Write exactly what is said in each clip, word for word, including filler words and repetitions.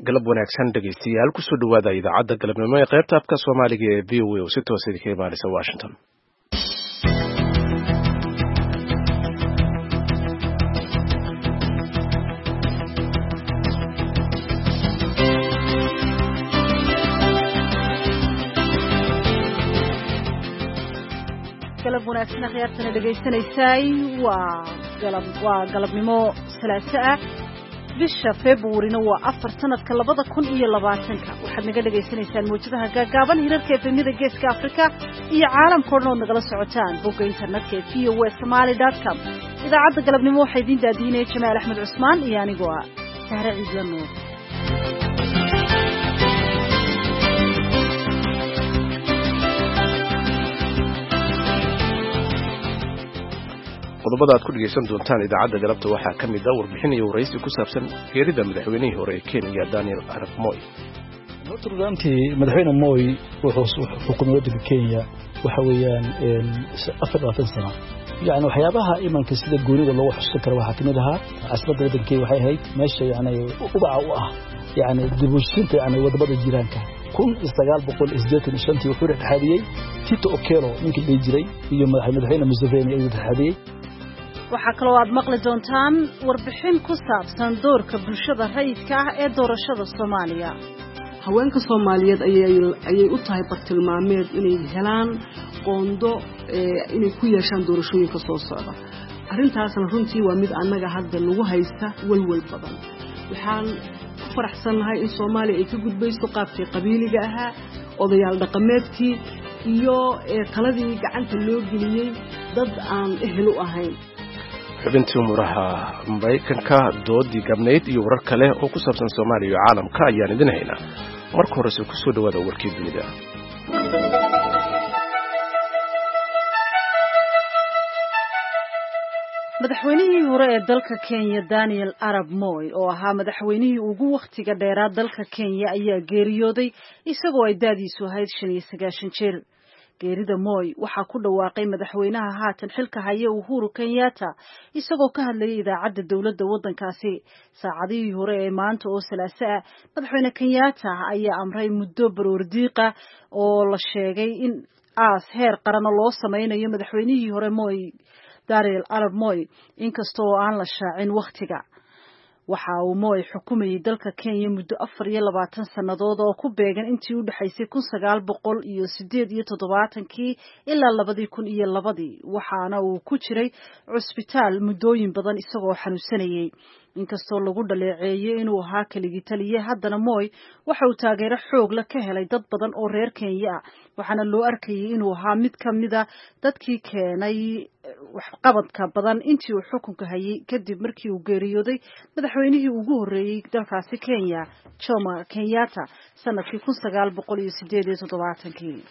galab wanaagsan dhegeystayaal ku soo dhawaada idaacadda galabnimo ee qaybta afka Soomaaliga ee V O A oo si toos ah ka imaanaysa Washington. galab wanaagsan akhyaartana dhagaysanaysay waa galab waa galabnimo Salaaso ah bisha February waa afar sanadka labada kun iyo labaatanka waxaad naga dhageysanaysaan muujadaha gaagaaban hirarka efemida geeska Afrika iyo caalamka oo dhan nagala socotaan bogga internetka ee v o a somali dot com idaacadda galabnimo waxay idin daadiinay Jamaal Axmed Cusmaan iyo anigoo ah Sahra Ciidlano qodobada aad ku dhageysan doontaan idaacadda galabta waxaa ka mid ah warbixin iyo waraysi ku saabsan geerida madaxweynihii hore ee Kenya Daniel Arap Moi. Runtii madaxweyne Moi wuxuu xukumay waddanka Kenya waxa weeyaan afar iyo labaatan sano. يعني waxyaabaha imanka sida goonida loo xusuusan karo waxa kamid ahaa asbada waddanka waxay ahayd meesha yani ubaca u ah yani dibushinta yani wadamada jiraanka kun iyo sagaal boqol iyo siddeetan iyo shan tii wuxuu dhexaadiyay Tito Okello ninkii la jiray iyo madaxweyne Museveni ayuu dhexaadiyay. waxaa kaloo aad maqli doontaan warbixin ku saabsan doorka bulshada rayidka ah ee doorashada Soomaaliya. haweenka Soomaaliyeed ayay ayay u tahay bartilmaameed inay helaan qondo inay ku yeeshaan doorashooyinka soo socda. arrintaasna runtii waa mid annaga hadda lagu haysta walwal badan. waxaan ku faraxsanahay in Soomaaliya ay ka gudbayso qaabkii qabiiliga ahaa odayaal dhaqameedkii iyo taladii gacanta loo geliyay dad aan ehel u ahayn. xubintii umuraha Mareykanka doodii gabnayd iyo warar kale oo ku saabsan Soomaaliya iyo caalamka ayaan idin haynaa. marka hore ku soo dhawaada warkii dunida. madaxweynihii hore ee dalka Kenya Daniel Arap Moi oo ahaa madaxweynihii ugu waqtiga dheeraad dalka Kenya ayaa geeriyooday isagoo ay daadiisu ahayd shan iyo sagaashan jir. geerida Moi waxa ku dhawaaqay madaxweynaha haatan xilka haya Uhuru Kenyatta isagoo ka hadlayay idaacadda dawladda waddankaasi saacadihii hore ee maanta oo Salaaso ah. madaxweyne Kenyatta ayaa amray muddo baroordiiqa oo la sheegay in aas heer qaran loo sameynayo madaxweynihii hore Moi Daniel Arap Moi inkastoo aan la shaacin waqtiga. waxa uu Moi xukumayay dalka Kenya muddo afar iyo labaatan sanadood oo ku beegan intii u dhaxaysay kun sagaal boqol iyo siddeed iyo toddobaatankii ilaa labadii kun iyo labadii waxaana uu ku jiray cusbitaal muddooyin badan isagoo xanuunsanayay. inkastoo lagu dhaleeceeyay inuu ahaa keligii taliye haddana Moi waxa uu taageero xoog la ka helay dad badan oo reer Kenya ah waxaana loo arkayay inuu ahaa mid ka mid ah dadkii keenay waxqabadka badan intii uu xukunka hayay kadib markii uu geeriyooday madaxweynihii ugu horeeyay dalkaasi Kenya Jomo Kenyatta sanadkii kun sagaal boqol iyo siddeed iyo toddobaatankii.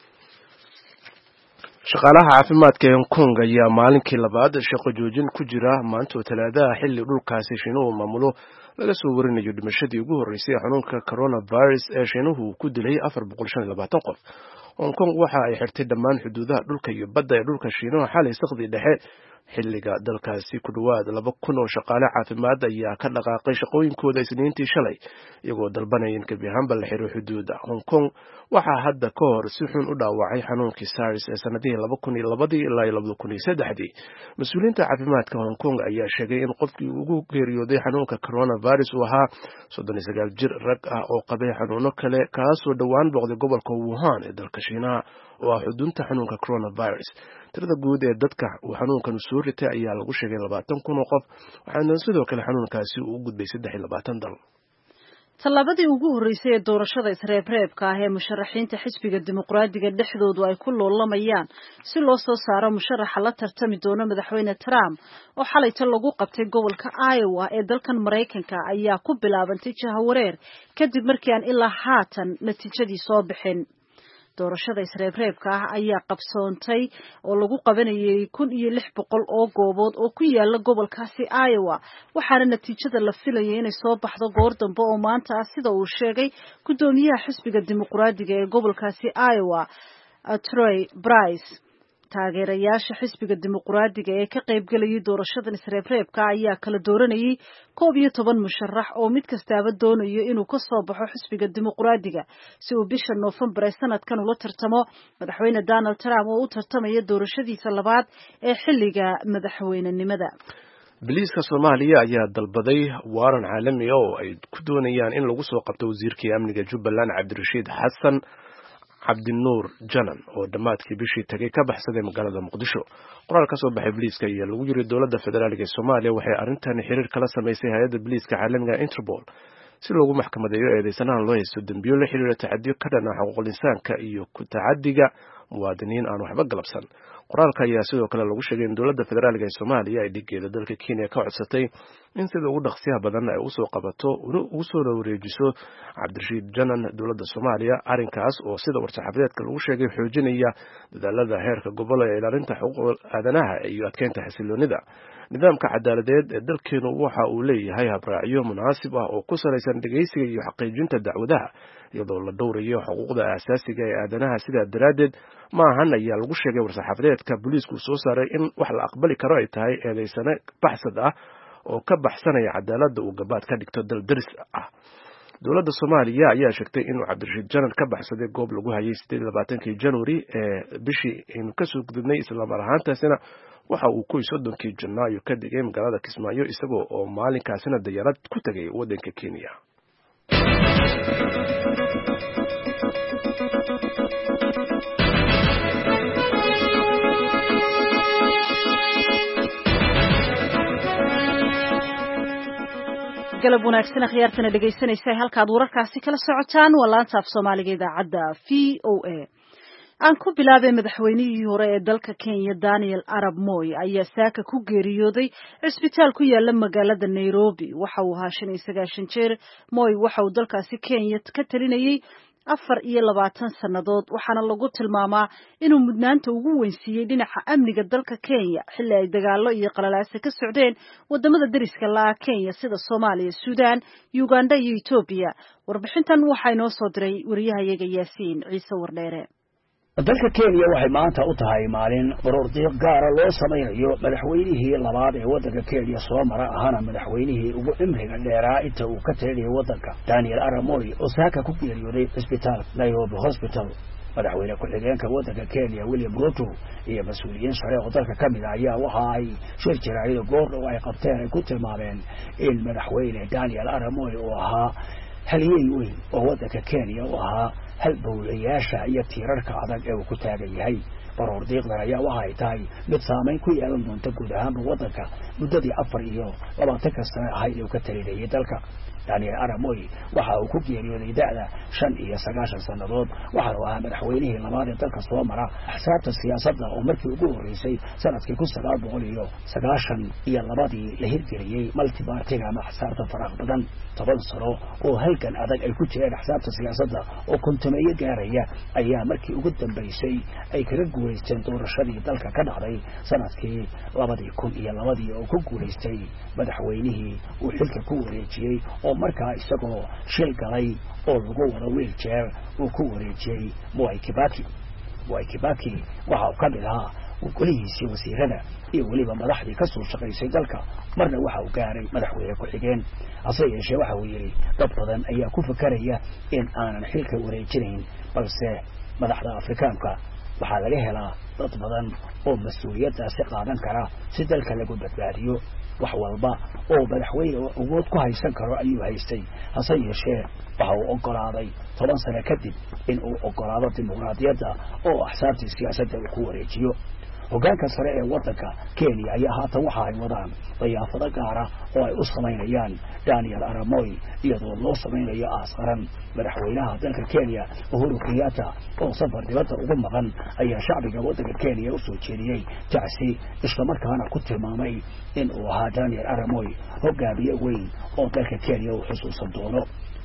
shaqaalaha caafimaadka ee Hong Kong ayaa maalinkii labaad shaqo joojin ku jira maanta oo Talaadaha xilli dhulkaasi Shiinuhu maamulo laga soo warinayo dhimashadii ugu horeysay xanuunka coronavirus ee Shiinuhu ku dilay afar boqol shan iyo labaatan qof. Hong Kong waxa ay xirtay dhammaan xuduudaha dhulka iyo badda ee dhulka Shiinaha xalay saqdi dhexe xilliga dalkaasi ku dhawaad laba kun oo shaqaale caafimaad ayaa ka dhaqaaqay shaqooyinkooda Isniintii shalay iyagoo dalbanaya in gebi ahaanba la xiro xuduuda. Hong Kong waxaa hadda ka hor si xun u dhaawacay xanuunkii SARS ee sanadihii laba kun iyo labadii ilaa laba kun iyo saddexdii. mas-uuliyiinta caafimaadka Hong Kong ayaa sheegay in qofkii ugu geeriyooday xanuunka coronavirus uu ahaa soddon iyo sagaal jir rag ah oo qabay xanuuno kale kaasoo dhowaan booqday gobolka Wuhan ee dalka Shiinaha oo ah xudunta xanuunka coronavirus. tirada guud ee dadka uu xanuunkan soo ritay ayaa lagu sheegay labaatan kun oo qof waxaana sidoo kale xanuunkaasi uu u gudbay saddex iyo labaatan dal. talabadii ugu horeysay ee doorashada isreebreebka ah ee musharaxiinta xisbiga dimuqraadiga dhexdoodu ay ku loolamayaan si loo soo saaro musharaxa la tartami doona madaxweyne Trump oo xalayta lagu qabtay gobolka Iowa ee dalkan Mareykanka ayaa ku bilaabantay jahawareer kadib markii aan ilaa haatan natiijadii soo bixin. doorashada isreebreebka ah ayaa qabsoontay oo lagu qabanayay kun iyo lix boqol oo goobood oo ku yaala gobolkaasi Iowa waxaana natiijada la filayay inay soo baxdo goor dambe oo maanta ah sida uu sheegay gudoomiyaha xisbiga dimuqraadiga ee gobolkaasi Iowa Troy Brice. taageerayaasha xisbiga dimuqraadiga ee ka qaybgelayay doorashadan isreebreebka ayaa kala dooranayay koob iyo toban musharax oo mid kastaaba doonayo inuu ka soo baxo xisbiga dimuqraadiga si uu bisha Noofembar ee sanadkan ula tartamo madaxweyne Donald Trump oo u tartamaya doorashadiisa labaad ee xilliga madaxweynenimada. Biliiska Soomaaliya ayaa dalbaday waaran caalami ah oo ay ku doonayaan in lagu soo qabto wasiirkii amniga Jubbaland Cabdirashiid Xasan Cabdinuur Janan oo dhamaadkii bishii tagay ka baxsaday magaalada Muqdisho. Qoraal ka soo baxay biliiska ayaa lagu yiri dowladda federaalka ee Soomaaliya waxay arrintan xiriir kala sameysay hay'adda biliiska caalamiga Interpol si loogu maxkamadeeyo eedeysanahan loo haysto dambiyo la xiriira tacadiyo ka dhan ah xuquuqul insaanka iyo ku tacadiga muwaadiniin aan waxba galabsan. qoraalka ayaa sidoo kale lagu sheegay in dowladda federaalka ee Soomaaliya ay dhigeeda dalka Kenya ka codsatay in sida ugu dhaqsiyaha badan ay u soo qabato ugu soo wareejiso Cabdirashiid Janan dowladda Soomaaliya arrinkaas oo sida war-saxaafadeedka lagu sheegay xoojinaya dadaalada heerka gobol ee ilaalinta xuquuqda aadanaha iyo adkeynta xasiloonida. nidaamka cadaaladeed ee dalkeenu waxa uu leeyahay habraacyo munaasib ah oo ku saleysan dhageysiga iyo xaqiijinta dacwadaha iyadoo la dhowrayo xuquuqda aasaasiga ee aadanaha. sidaa daraadeed ma ahan ayaa lagu sheegay war-saxaafadeedka booliisku soo saaray in wax la aqbali karo ay tahay eedeysane baxsad ah oo ka baxsanaya cadaaladda uu gabaad ka dhigto dal daris ah. dowladda Soomaaliya ayaa sheegtay inuu Cabdirashiid Janan ka baxsaday goob lagu hayay sideed iyo labaatankii January ee bishii inuu ka soo gudubnay isla mar ahaantaasina waxa uu ku soddonkii Janaayo ka dhigay magaalada Kismaayo isagoo oo maalinkaasina dayarad ku tagay waddanka Kenya. galab wanaagsan akhyaartana dhageysanaysa halkaad wararkaasi kala socotaan waa laanta af Soomaaliga idaacadda V O A. aan ku bilaabay madaxweynihii hore ee dalka Kenya Daniel Arap Moi ayaa saaka ku geeriyooday cisbitaal ku yaala magaalada Nairobi. waxa uu ahaa shan iyo sagaashan jeer. Moi waxa uu dalkaasi Kenya ka talinayay afar iyo labaatan sannadood waxaana lagu tilmaamaa inuu mudnaanta ugu weynsiiyey dhinaca amniga dalka Kenya xilli ay dagaalo iyo qalalaase ka socdeen wadamada dariska la Kenya sida Soomaaliya, Suudaan, Uganda iyo Ethiopia. warbixintan waxaa inoo soo diray wariyahayaga Yaasiin Ciise Wardheere. dalka Kenya waxay maanta u tahay maalin baroordiiq gaar ah loo sameeyo madaxweynihii labaad ee waddanka Kenya soo mara ahana madaxweynihii ugu cimriga dheeraa inta uu ka taliyay waddanka Daniel Arap Moi oo saaka ku geeriyooday isbitaal Nairobi Hospital. madaxweyne ku-xigeenka waddanka Kenya William Ruto iyo mas'uuliyiin sare oo dalka ka mid ah ayaa waxa ay shir jiraayad goor dhow ay qabteen ay ku tilmaameen in madaxweyne Daniel Arap Moi oo ahaa halyeey weyn oo waddanka Kenya oo ahaa hal bowlayaasha iyo tiirarka adag ee uu ku taagan yahay. baroordiiqdan ayaa waxa ay tahay mid saameyn ku yeelan doonta guud ahaanba waddanka muddadii afar iyo labaatanka sano ahayd ee uu ka talinayay dalka. Daniel Arap Moi waxa uu ku geeriyooday da'da shan iyo sagaashan sannadood waxaana uu ahaa madaxweynihii labaad ee dalka soo mara axsaabta siyaasadda oo markii ugu horreysay sanadkii kun sagaal boqol iyo sagaashan iyo labadii la hirgeliyey multipartiga ama axsaabta faraaq badan. toban sano oo halkan adag ay ku jireen axsaabta siyaasadda oo kontomeeyo gaaraya ayaa markii ugu dambeysay ay kaga guulaysteen doorashadii dalka ka dhacday sanadkii labadii kun iyo labadii oo ku guulaystay madaxweynihii uu xilka ku wareejiyey oo markaa isagoo shil galay oo lagu wada wheelchair uu ku wareejiyey Mwai Kibaki. Mwai Kibaki waxa uu ka mid ahaa golihiisii wasiirada iyo weliba madaxdii ka soo shaqaysay dalka marna waxa uu gaaray madaxweyne ku-xigeen. hase yeeshee waxa uu yidhi dad badan ayaa ku fakaraya in aanan xilka wareejinayn balse madaxda Afrikaanka waxaa laga helaa dad badan oo mas-uuliyaddaasi qaadan kara si dalka lagu badbaadiyo. wax walba oo madaxweyne awood ku haysan karo ayuu haystay. hase yeeshee waxa uu ogolaaday toban sano kadib in uu ogolaado dimuqraadiyadda oo axsaabtii siyaasadda uu ku wareejiyo. hoggaanka sare ee waddanka Kenya ayaa haatan waxa ay wadaan dayaafado gaara oo ay u sameynayaan Daniel Arap Moi iyadoo loo sameynayo aasaran madaxweynaha dalka Kenya Uhuru Kenyatta oo safar dibadda ugu maqan ayaa shacbiga waddanka Kenya u soo jeediyey tacsi isla markaana ku tilmaamay in uu ahaa Daniel Arap Moi hogaamiye weyn oo dalka Kenya uu xusuusan doono.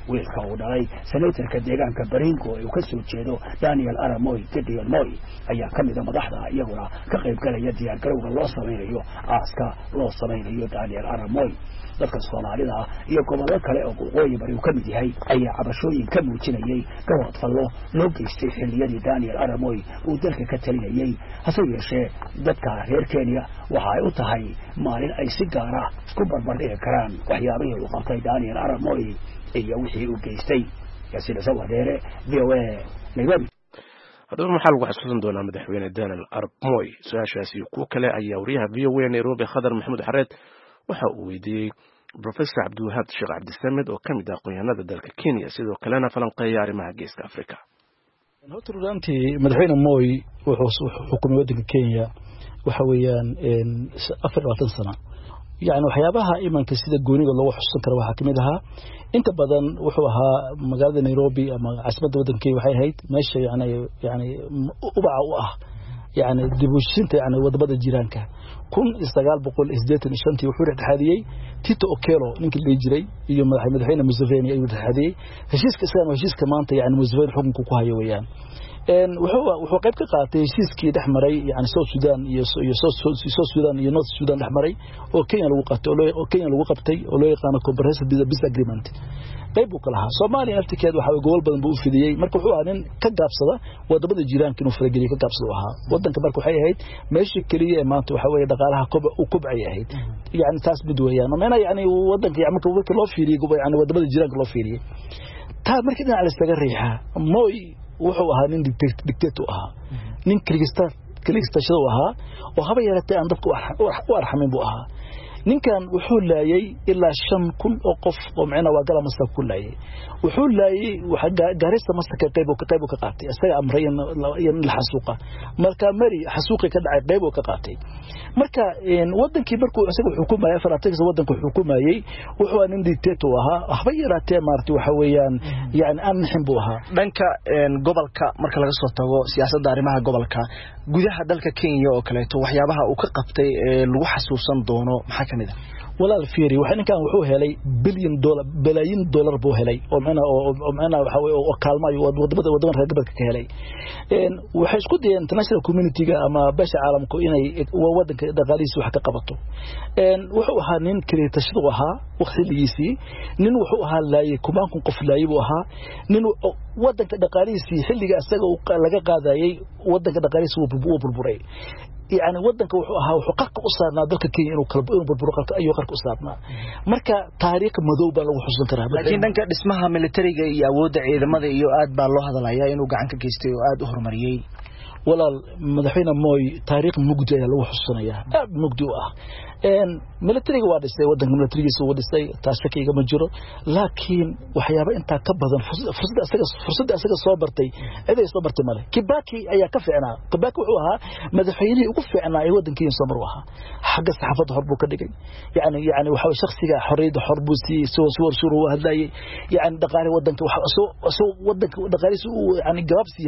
wiilka uu dhalay senatorka deegaanka Baringo ee uu ka soo jeedo Daniel Arap Moi Gideon Moi ayaa ka mid ah madaxda iyaguna ka qayb galaya diyaar garowga loo sameeyo aaska loo sameeyo Daniel Arap Moi dadka Soomaalida iyo gobollo kale oo waqooyi bari ka mid yahay ayaa cabashooyin ka muujinayay gabadh fallo loo geystay xilliyadii Daniel Arap Moi uu dalka ka talinayay hase yeeshee dadka reer Kenya waxa ay u tahay maalin ay si gaar ah isku barbardhigi karaan waxyaabihii uu qabtay Daniel Arap Moi iyo wixii uu geystay sida sawadeere V O A Nairobi. haddaba maxaa lagu xasuusan doonaa madaxweyne Daniel Arap Moi su-aashaasi kuwo kale ayaa wariyaha V O A Nairobi Khadar Maxamed Xareed waxa uu weydiiyey Professor Abdulwahab Sheekh Cabdisamed oo kamid ah aqoonyahanada dalka Kenya sidoo kalena falanqeeya arrimaha geeska Afrika. horta runtii madaxweyne Moi wuxuu xukumay waddanka Kenya waxa weeyaan afar iyo labaatan sano يعني waxyaabaha imanka sida gooniga loo xusuusan karo waxa kamid aha inta badan wuxuu ahaa magaalada Nairobi ama caasimadda waddanka waxay ahayd meesha yani yani ubaca u ah يعني dibushinta yani wadamada jiraanka kun iyo sagaal boqol iyo siddeetan iyo shan wuxuu dhexaadiyay Tito Okello ninkii la jiray iyo madaxweyne Museveni ayuu dhexaadiyay heshiiska isagana heshiiska maanta yani Museveni xukunka ku hayo weeyaan een wuxuu wuxuu qayb ka qaatay heshiiskii dhexmaray yani South Sudan iyo iyo South Sudan iyo North Sudan dhexmaray oo Kenya lagu qabtay oo Kenya lagu qabtay oo loo yaqaan Comprehensive Peace Agreement qayb uu kala ahaa Soomaaliya naftigeedu waxa gobol badan buu u fidiyay marka wuxuu ahaa nin ka gaabsada wadamada jiraanka inuu farageliyo ka gaabsado ahaa wadanka marka waxay ahayd meeshii kaliya ee maanta waxa weeye dhaqaalaha koboc u kobcay ahayd yani taas mid weeyaan ama yani wadanka marka marka loo fiiriyo yani wadamada jiraanka loo fiiriyo taa markii dhinaca la isaga riixaa Moi wuxuu ahaa nin dictator ahaa nin Kyrgyzstan Kyrgyzstan ahaa oo haba yaratay aan dadku u arxamin buu ahaa ninkan wuxuu laayay ilaa shan kun oo qof oo macna waa gala masa ku laayay wuxuu laayay waxa gaarista masaka qayb oo ka qayb ka qaatay asaga amray in la xasuuqa marka mari xasuuqi ka dhacay qayb oo ka qaatay marka in wadankii markuu asaga xukumayay faraatiga wadanka xukumayay wuxuu aan dictator ahaa haba yaratay maartay waxa weeyaan yani aan nixin buu ahaa dhanka gobolka marka laga soo tago siyaasadda arrimaha gobolka gudaha dalka Kenya oo kale to waxyaabaha uu ka qabtay lagu xasuusan doono maxaa kamid ah walaal fiiri waxa ninkan wuxuu helay billion dollar billion dollar buu helay oo macna oo macna waxa weey oo kaalmayo wadamada wadamada reer gobolka ka helay een waxa isku dayeen international community-ga ama beesha caalamku inay wadanka dhaqaalihiisa wax ka qabato een wuxuu ahaa nin kaleetashadu ahaa waqtigiisii nin wuxuu ahaa laayay kumaan kun qof laayay buu ahaa nin wadanka dhaqaalihiisa xilliga asaga laga qaadayay wadanka dhaqaalihiisa uu burburay يعني ودنك وحوها وحقق أصابنا ذلك كي إنه كلب إنه بالبرقة أيه قرق أصابنا مركا تاريخ مذوبة لو حسن كرام لكن دنك اسمها ميليتري يا وضع إذا ماذا يؤاد بالله هذا العيا إنه قاعد كيستي وآد أهر مريي ولا مدحينا موي تاريخ مجدي لو حسن يا أب مجدوه إن ميليتري وادي سي ودنك ميليتري سو وادي سي تاسكي كم جرو لكن وحيابا أنت كبدا فرصة أساس فرصة أساس صابرتي إذا صابرت ماله كباكي أي كفعنا كباكي وحوها مدحيني وكفعنا أي ودنك ينصبروها حق الصحافة حربو كدقي يعني يعني وحاول شخصي حريد حربو سي سو صور شروع هذا يعني دقاري ودنك سو سو ودنك دقاري سو يعني جوابسي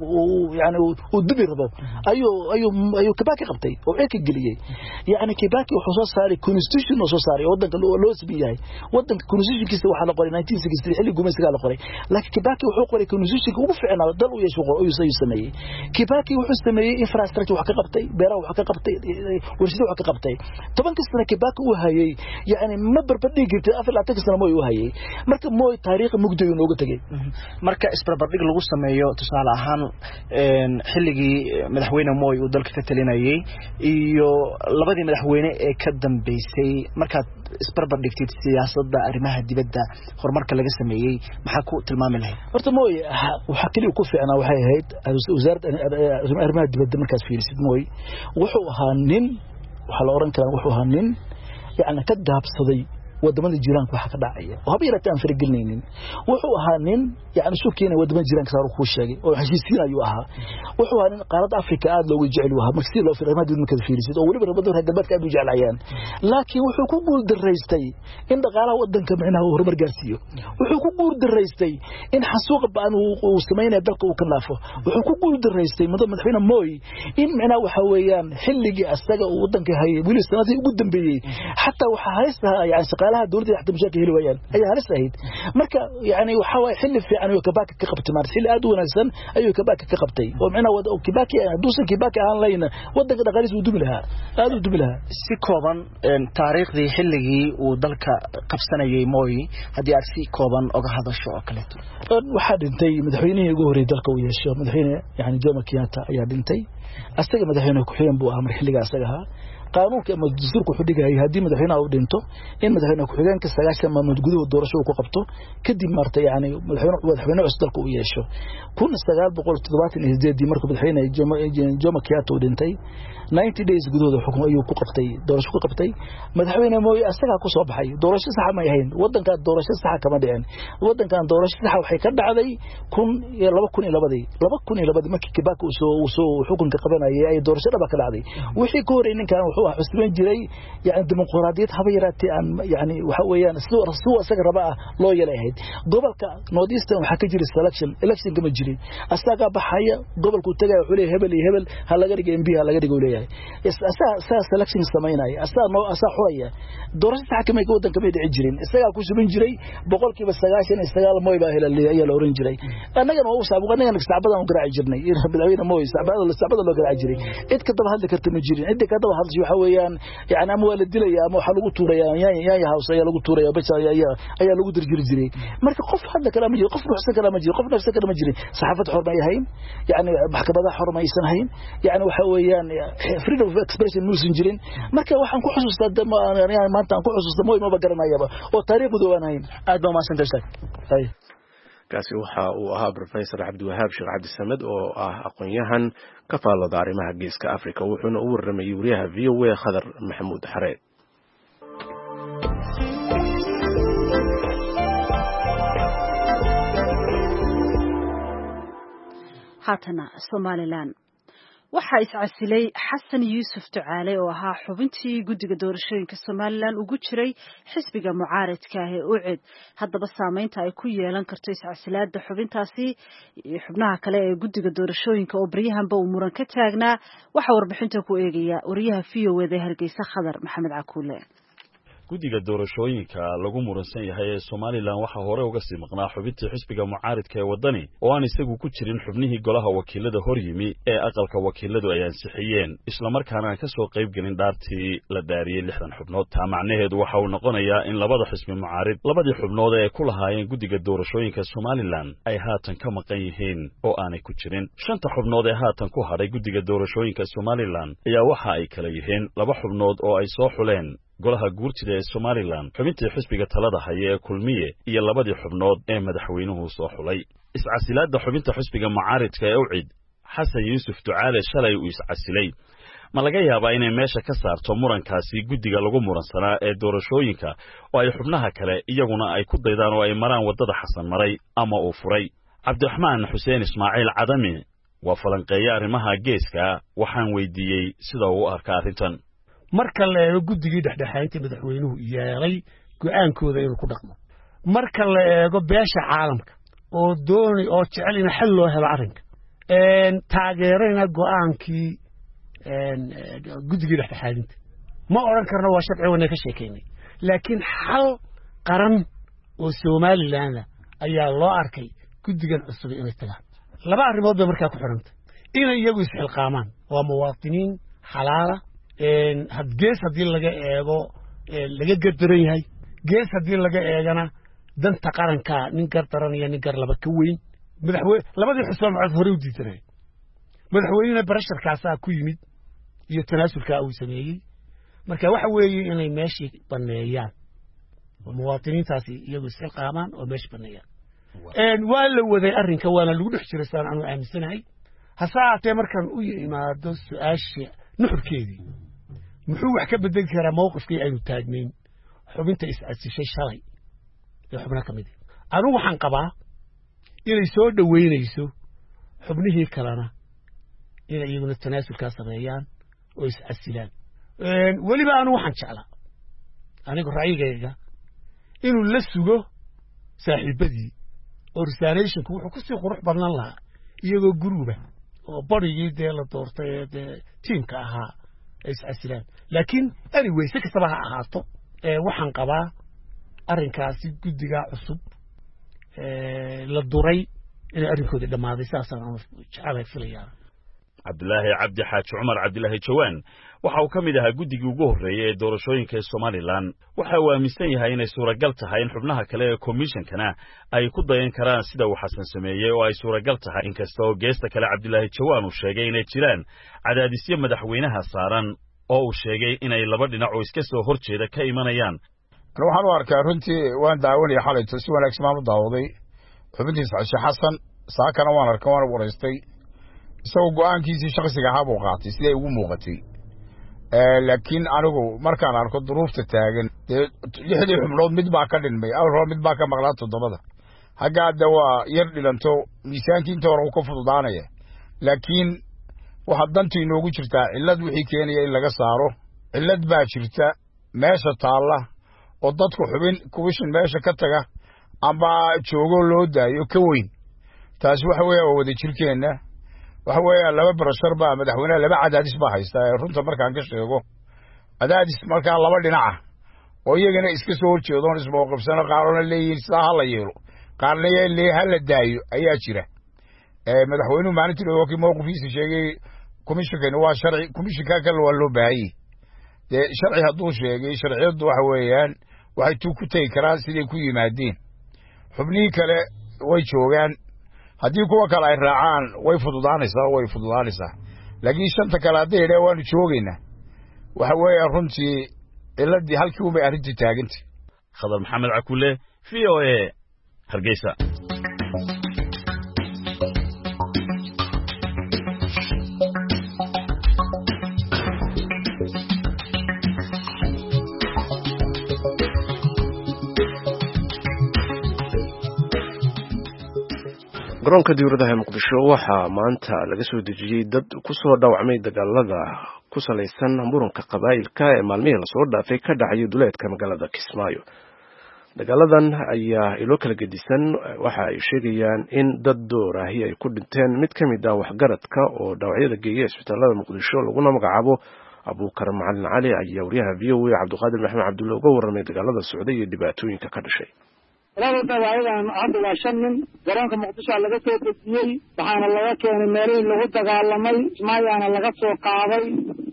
يعني ودبر ربو أيو أيو أيو كباكي قبتي وإيك الجلية يعني كباكي وحصص صاري كونستيوشن وصص صاري ودنك لو سبيه ودنك كونستيوشن كيس واحد لقري ألف وتسعمية وستين حلي جوميس قال لقري لكن كباكي وحقوق لي كونستيوشن وفعنا ضلوا يشوفوا أو يسوي سمية كباكي وحسمية إنفراستراكشر وحق قبتي بيرا وحق قبتي ورشيد وحق قبتي طبعا كسرنا كباكي وهاي يعني ما بربدي قلت أفلا تكسرنا موي وهاي مركب موي تاريخ مقدر ينوجد تجي مركب إسبربرديك لو سميه تسأل عن حلقي مدحوينا موي ودلك تتليناي إيو لبدي مدحوينا كدم بيسي مركب إسبربرديك سياسة arrimaha dibadda horumarka laga sameeyay maxaa ku tilmaami lahayd horta mooy waxa kaliya ku fiicna waxay ahayd wasaaradda arrimaha dibadda markaas fiirisid mooy wuxuu ahaa nin waxa la oran karaa wuxuu ahaa nin yaani ka gaabsaday wadamada jiraanka waxa ka dhacaya oo haba yaraatay aan faragelinaynin wuxuu ahaa nin yaani soo keenay wadamada jiraanka saar ku sheegay oo heshiisiinayo ahaa wuxuu ahaa nin qaaradda Afrika aad loogu jecel yahay markii loo fiiray madad markaad fiirisid oo waliba rabada galbeedka aad u jeclayaan laakiin wuxuu ku guul daraystay in dhaqaalaha wadanka macnaha horumar gaarsiiyo wuxuu ku guul daraystay in xasuuq baan uu sameeyay dalka uu ka laafo wuxuu ku guul daraystay madaxweyne Moi in macnaha waxa weeyaan xilligii asaga uu wadanka hayay wili sanadii ugu dambeeyay hatta waxa haysta yaani shaqaalaha dawladda xataa mushaarka heli waayaan ayaa halis ahayd marka yani waxa way xilli fiican ayuu Kibaki ka qabtay mar xilli aad u wanaagsan ayuu Kibaki ka qabtay oo macna wada Kibaki duusan Kibaki aan leeyna wadanka dhaqaalihiisa uu dubi lahaa aad u dubi lahaa si kooban taariikhdii xilligii uu dalka qabsanayay Moi hadii aad si kooban uga hadasho oo kale waxa dhintay madaxweynihii ugu horeeyay dalka uu yeesho madaxweyne yani Jomo Kenyatta ayaa dhintay asaga madaxweyne ku xigeen buu ahaa xilliga asaga ahaa qaanuunka ama dastuurku wuxuu dhigayay hadii madaxweynaha uu dhinto in madaxweynaha ku xigeenka sagaashan maalmood gudahood doorasho uu ku qabto kadib marta yani madaxweynaha madaxweyne cusub dalka uu yeesho kun sagaal boqol toddobaatan iyo sideed markuu madaxweynaha Jomo Kenyatta uu dhintay ninety days gudahood xukun ayuu ku qabtay doorasho ku qabtay madaxweyne Moi asaga ku soo baxay doorasho sax ma ahayn wadanka doorasho sax kama dhicin wadankan doorasho sax waxay ka dhacday kun iyo laba kun iyo labadii laba kun iyo labadii markii Kibaki uu soo soo xukunka qabanayay ay doorasho dhaba ka dhacday wixii ka horeeyay ninkan wuxuu xusbeen jiray yani dimuqraadiyad haba yaraatay aan yani waxa weeyaan soo rasuul asaga raba loo yeelayd gobolka Northeastern waxa ka jiray selection election kama jirin asaga baxaya gobolku tagay wuxuu leeyahay hebel iyo hebel hal laga dhigay M P hal laga dhigay leeyahay asaa selection sameynay asaa noo asaa xulaya doorasho sax kama wadan kama dhici jirin isaga ku subin jiray boqolkiiba sagaashan iyo sagaal Moi baa helay ayaa la oran jiray annagana oo saab annagana sacbadan u garaaci jirnay madaxweyne Moi sacbada sacbada loo garaaci jiray cid ka daba hadli karta ma jirin cid ka daba hadli waxa weeyaan yani ama wala dilaya ama waxa lagu tuuraya yaan yaan hoos ayaa lagu tuuraya bas ayaa ayaa lagu dirjiri jiray marka qof hadda kala ma jiro qof ruuxsan kala ma jiro qof nafsan kala ma jirin saxaafad xor ma yahayn yani maxkamada xor ma aysan hayn yani waxa weeyaan freedom of expression muusan jirin marka waxaan ku xusuustaa maanta aan ku xusuustaa Moi ma garanayaba oo taariikhdu waan hayn aad baa maasan tahay kaasi waxa uu ahaa Professor Cabdiwahaab Sheekh Cabdi Samed oo ah aqoonyahan ka faallooda arrimaha geeska Afrika wuxuuna u warramayay wariyaha V O A Khadar Maxamuud Xareed haatana Somaliland waxa iscasilay Xasan Yuusuf Ducaale oo ahaa xubintii guddiga doorashooyinka Somaliland ugu jiray xisbiga mucaaradka ah ee U C I D haddaba saameynta ay ku yeelan karto iscasilaada xubintaasi iyo xubnaha kale ee guddiga doorashooyinka oo baryahanba uu muran ka taagnaa waxa warbixinta ku eegaya wariyaha V O A ee Hargeysa Khadar Maxamed Cakuule guddiga doorashooyinka lagu muransan yahay ee Somaliland waxa hore uga sii maqnaa xubintii xisbiga mucaaradka ee wadani oo aan isagu ku jirin xubnihii golaha wakiilada horyimi ee aqalka wakiiladu ay ansixiyeen isla markaana aan ka soo qayb galin dhaartii la dhaariyay lixdan xubnood taa macnaheedu waxa uu noqonayaa in labada xisbi mucaarid labadii xubnood ee ku lahaayeen guddiga doorashooyinka Somaliland ay haatan ka maqan yihiin oo aanay ku jirin shanta xubnood ee haatan ku hadhay guddiga doorashooyinka Somaliland ayaa waxa ay kala yihiin laba xubnood oo ay soo xuleen golaha guurtida ee Somaliland xubintii xisbiga talada haya ee kulmiye iyo labadii xubnood ee madaxweynuhu soo xulay iscasilaada xubinta xisbiga mucaaradka ee U C I D Xasan Yuusuf Ducaale shalay uu iscasilay ma laga yaabaa inay meesha ka saarto murankaasi guddiga lagu muransanaa ee doorashooyinka oo ay xubnaha kale iyaguna ay ku daydaan oo ay maraan wadada Xasan maray ama uu furay Cabdiraxmaan Xuseen Ismaaciil Cadami waa falanqeeya arrimaha geeska waxaan weydiiyey sida uu arka arrintan marka la eego guddigii dhexdhexaynta madaxweynuhu yeelay go'aankooda inuu ku dhaqmo marka la eego beesha caalamka oo doonay oo jecel in xal loo helo arrinka een taageerayna go'aankii een guddigii dhexdhexaynta ma oran karno waa sharci wana ka sheekeynay laakiin xal qaran oo Somaliland ayaa loo arkay guddigan cusub inay tagaan laba arrimood bay markaa ku xirantay inay iyagu isxilqaamaan waa muwaadiniin xalaala een had gees hadii laga eego laga gardaran yahay gees hadii laga eegana danta qaranka nin gardaran iyo nin gar laba ka weyn madaxweyne labadii xusba macad hore u diidanay madaxweynaha barasharkaasa ku yimid iyo tanaasulka uu sameeyay marka waxa weeye inay meeshii baneeyaan muwaadiniintaasi iyagu isla qaamaan oo meeshii baneeyaan een waa la waday arrinka waana lagu dhex jiray saan aanu aaminsanahay hasaatee markan u yimaado su'aasha nuxurkeedii muxuu wax ka bedeli karaa mowqifkii aynu taagnayn xubinta is-casishay shalay ee xubnaha ka mid ah anigu waxaan qabaa inay soo dhaweynayso xubnihii kalena inay iyaguna tanaasulkaa sameeyaan oo is-casilaan weliba anigu waxaan jeclaa anigu ra'yigayga inuu la sugo saaxiibadii oo resignationku wuxuu kusii qurux badnan lahaa iyagoo guruuba oo barigii dee la doortay dee tiimka ahaa ay is-casilaan laakiin anyway si kastaba ha ahaato waxaan qabaa arrinkaasi guddigaa cusub la duray inay arrinkoodii dhammaaday saasaan jecelahay filayaa cabdilaahi cabdi xaaji cumar cabdilaahi jawaan waxa uu ka mid ahaa guddigii ugu horreeyey ee doorashooyinka ee somalilan waxa uu aaminsan yahay inay suuragal tahay in xubnaha kale ee komishankana ay ku dayan karaan sida uu xasan sameeyey oo ay suuragal tahay inkasta oo geesta kale cabdilaahi jawaan uu sheegay inay jiraan cadaadisyo madaxweynaha saaran oo uu sheegay inay laba dhinac oo iska soo hor jeeda ka imanayaan waxaan u arkaa runtii waan daawanaya xalayto si wanaagsan baan u daawaday xubintiisa Sheekh Xasan saakana waan arkaa waan waraystay isagoo go'aankiisii shakhsiga ahaa buu qaatay siday ugu muuqatay laakiin anigu markaan arko duruufta taagan lixdii xubnood mid baa ka dhinmay awal mid baa ka maqlaa toddobada haggaada waa yar dhilanto miisaankii inta hore uu ka fududaanaya laakiin waxa dantu inoogu jirtaa cillad wixii keenaya in laga saaro cillad baa jirta meesha taalla oo dadku xubin kuwishin meesha ka taga amba joogo loo daayo ka weyn taas waxa weeye oo wada jirkeenna waxa weeye laba barashar baa madaxweynaha laba cadaadis baa haysta runta markaan ka sheego cadaadis markaa laba dhinaca oo iyagana iska soo horjeedoon ismooqabsano qaarona leeyihiin sidaa ha la yeelo qaarna lee ha la daayo ayaa jira madaxweynuhu maalintii dhow wakii mowqifkiisa sheegay komishinkani waa sharci komishinka kale waa loo baahayey dee sharci hadduu sheegay sharciyaddu waxa weeyaan waxay tuu ku tegi karaan siday ku yimaadeen xubnihii kale way joogaan haddii kuwa kale ay raacaan way fududaanaysaa way fududaanaysaa laakiin shanta kale hadday yidhaa waanu joogaynaa waxa weeye runtii ciladii halkii unbay arrintii taagantay khadar maxamed cakule v o a hargeysa garoonka dowladda ee Muqdisho waxaa maanta laga soo dejiyay dad ku soo dhaawacmay dagaalada ku salaysan muranka qabaa'ilka ee maalmihii la soo dhaafay ka dhacay duleedka magaalada Kismaayo. Dagaaladan ayaa ilo kala gedisan waxa ay sheegayaan in dad door ah ay ku dhinteen mid ka mid ah waxgaradka oo dhaawacyada geeyay isbitaalada Muqdisho laguna magacaabo Abuukar Macalin Cali ayaa wariyaha V O A Cabdiqaadir Maxamed Cabdulle uga warramay dagaalada socday iyo dhibaatooyinka ka dhashay. labada waayadan hadda waa shan nin garoonka Muqdisho laga soo dejiyey waxaana laga keenay meelihii lagu dagaalamay Kismaayaana laga soo qaaday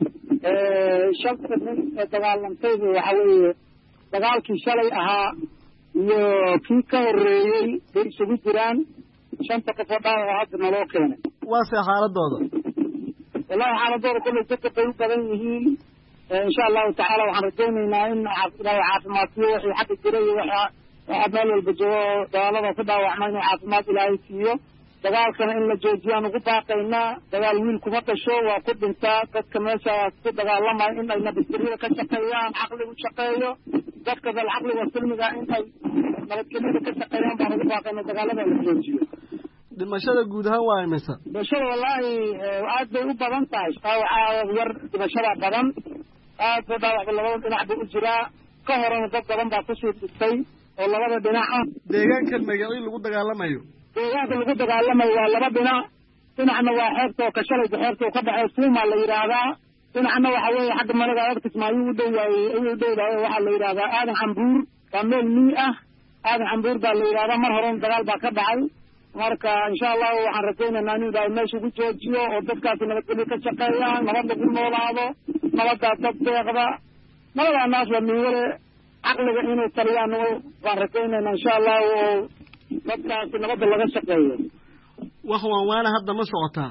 shanta nin ee dagaalantay waxa weeye dagaalkii shalay ahaa iyo kii ka horreeyey bay isugu jiraan shanta qof oo dhaawac hadda naloo keenay waase xaaladooda wallahi xaaladooda kulli dadka bay u badan yihiin insha allahu tacaala waxaan rajaynaynaa in ilaahay caafimaadkiyo wixii xagga jiray iyo waxa waxaa meel walba joogo dagaalada ku dhaawacma inuu caafimaad ilaahay siiyo dagaalkana in la joojiyaan ugu baaqaynaa dagaal wiil kuma dhasho waa ku dhintaa dadka meeshaas ku dagaalamaya in ay nabadgelyada ka shaqeeyaan caqligu shaqeeyo dadka dal caqliga silmiga in ay nabadgelyada ka shaqeeyaan baan ugu baaqaynaa dagaalada la joojiyo dhimashada guud ahaan waa imisa dhimashada wallaahi aad bay u badan tahay dhaawaca yar dhimashada badan aad ba dhaawacba labada dhinac bay u jiraa ka horena dad badan baa kusoo dhistay oo labada dhinac ah deegaankan magacii lagu dagaalamayo deegaanka lagu dagaalamayo waa laba dhinac dhinacna waa xeebta oo ka shalayga xeebta oo ka dhexee Suuma la yidhaahdaa dhinacna waxa weeye xagga managa agta Kismaayo u dhow yahay ayuu dhowdahay waxaa la yidhaahdaa aadan cambuur waa meel mii ah aadan cambuur baa la yidhaahdaa mar horena dagaal baa ka dhacay marka insha allahu waxaan rajaynaynaa inuu ilaahay meesha ugu joojiyo oo dadkaasi nabadgelyo ka shaqeeyaan nabad lagu noolaado nabadaa dad deeqda nabadaa naas waa miwale caqliga inuu taliyaan waan rajaynaynaa insha allahu oo dadkaasi nabadda laga shaqeeyo wax waan waana hadda ma socotaa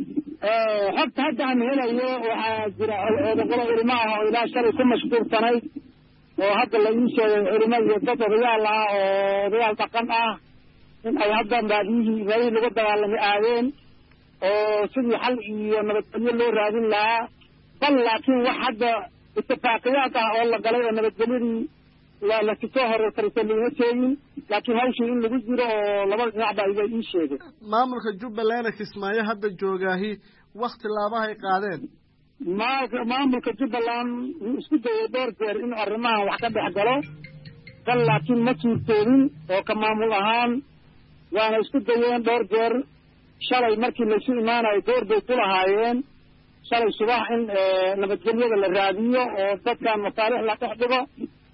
xogta hadda aan helayo waxaa jira odagalo culimo ah oo ilaa shalay ku mashquulsanayd oo hadda la ii sheegay culimo iyo dad odayaal ah oo odayaal dhaqan ah in ay hadda baadiyihii meelihii lagu dagaalamay aadeen oo sidii xal iyo nabadgelyo loo raadin lahaa bal laakiin wax hadda ittifaaqiyaad ah oo la galay oo nabadgelyadii waa la soo horeysa laguma sheegin laakiin hawshii in lagu jiro oo labada dhinac baa iga ii sheegay maamulka Jubbaland Kismaayo hadda joogaahi waqti laabahay qaadeen maamulka Jubbaland isku dayay dhowr jeer in arrimaha wax ka dhex galo bal laakiin ma suurtoobin oo ka maamul ahaan waana isku dayeen dhowr jeer shalay markii laysu imaanayo door bay ku lahaayeen shalay subax in nabadgelyada la raadiyo oo dadkan masaalix la dhex dhigo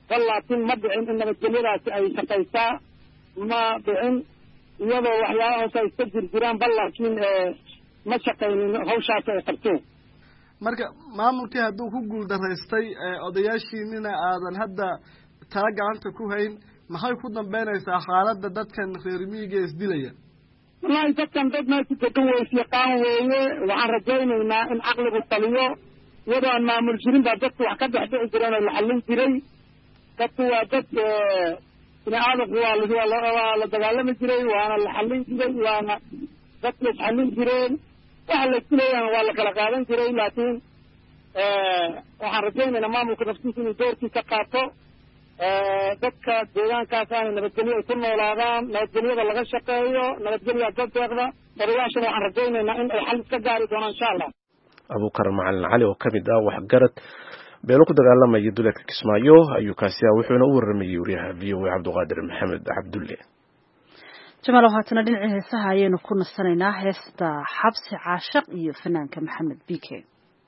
wallaakin ma dhicin in nabadgelyadaasi ay shaqaysaa ma dhicin iyadoo waxyaaba hoose ay iska jirjiraan bal laakiin ma shaqaynin hawshaas ay qabteen marka maamulkii hadduu ku guuldaraystay odayaashiinina aadan hadda tala gacanta ku hayn maxay ku dambeynaysaa xaaladda dadkan reer miyiga isdilaya wallahi dadkan dad meesha degan way isyaqaan weeye waxaan rajaynaynaa in caqligu taliyo iyadoo aan maamul jirin baa dadku wax ka dhex dhici jireen oo la xallin jiray dadku waa dad bini aadamku waa waa la dagaalami jiray waana la xallin jiray waana dadku isxallin jireen waxa la isku leeyahan waa la kala qaadan jiray laakiin waxaan rajaynaynaa maamulka naftiisa inuu doorkii ka qaato dadka deegaankaas aanay nabadgelyo ay ku noolaadaan nabadgelyada laga shaqeeyo nabadgelya dad deeqda odayaashana waxaan rajaynaynaa in ay xal iska gaari doonaan insha allah abuukar macalin cali oo kamid ah waxgarad beelo ku dagaalamaya duleedka kismaayo ayuu kaasi ah wuxuuna u waramayay wariyaha v o a cabdiqaadir maxamed cabdulle jamaal haatana dhinacii heesaha ayaynu ku nasanaynaa heesta xabsi caashaq iyo fanaanka maxamed bike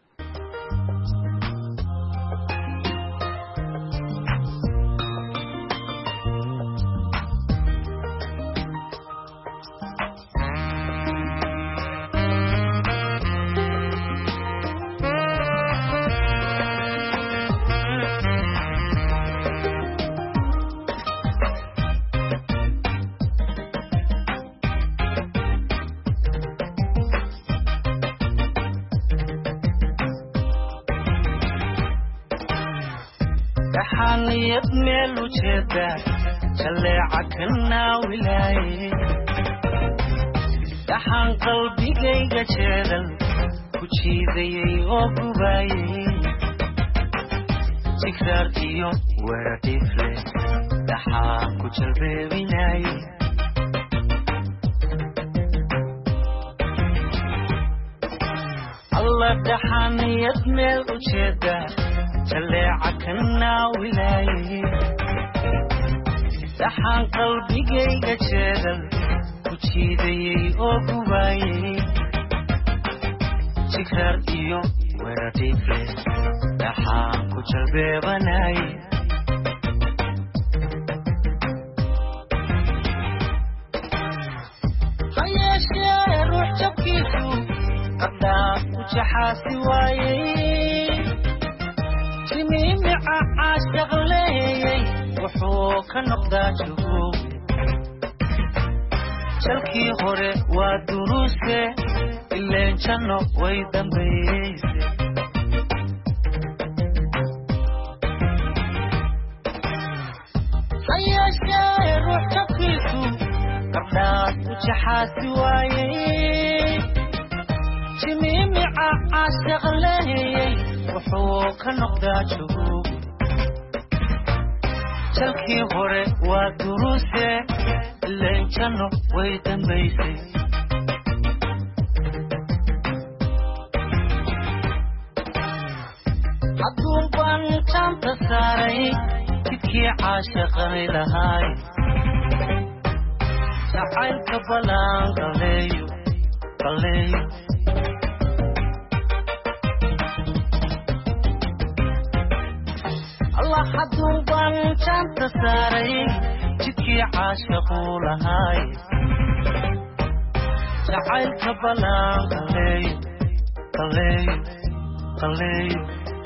niyad meel u jeeda jaleeca kana wilaaye dhaxan qalbigayga jeedal ku jiidayay oo gubaayay tikraarkiyo weradifle dhaxan ku jalbeebinaaye alla dhaxan niyad meel u jeeda jaleeca kana wilaaye dhaxan qalbigayga jeedal ku jiidayay oo gubaayay tikraar iyo weradifle dhaxan ku jalbeebanaaye hayeeshee ruux jabkiisu qadhaa u jaxaasi waayey jimiimica caashaq leeyay wuxuu ka noqdaa juguub jalkii hore waa duruuse ileen janno way dambayeyse hayeeshee ruux jabkiisu qardhaas u jaxaasi waayey jimiimica caashaq leeyay wuxuu ka noqdaa juguub jalkii hore waa duruuse ileen janno way dambaysay hadduun baan jaanta saaray jidkii caashaqani lahaay jacaylka balaan qaleeyo qaleeyo hadduun baan jaanta saaray jidkii caashaquu lahaay jacaylka balaan qaleeyo qaleeyo qaleeyo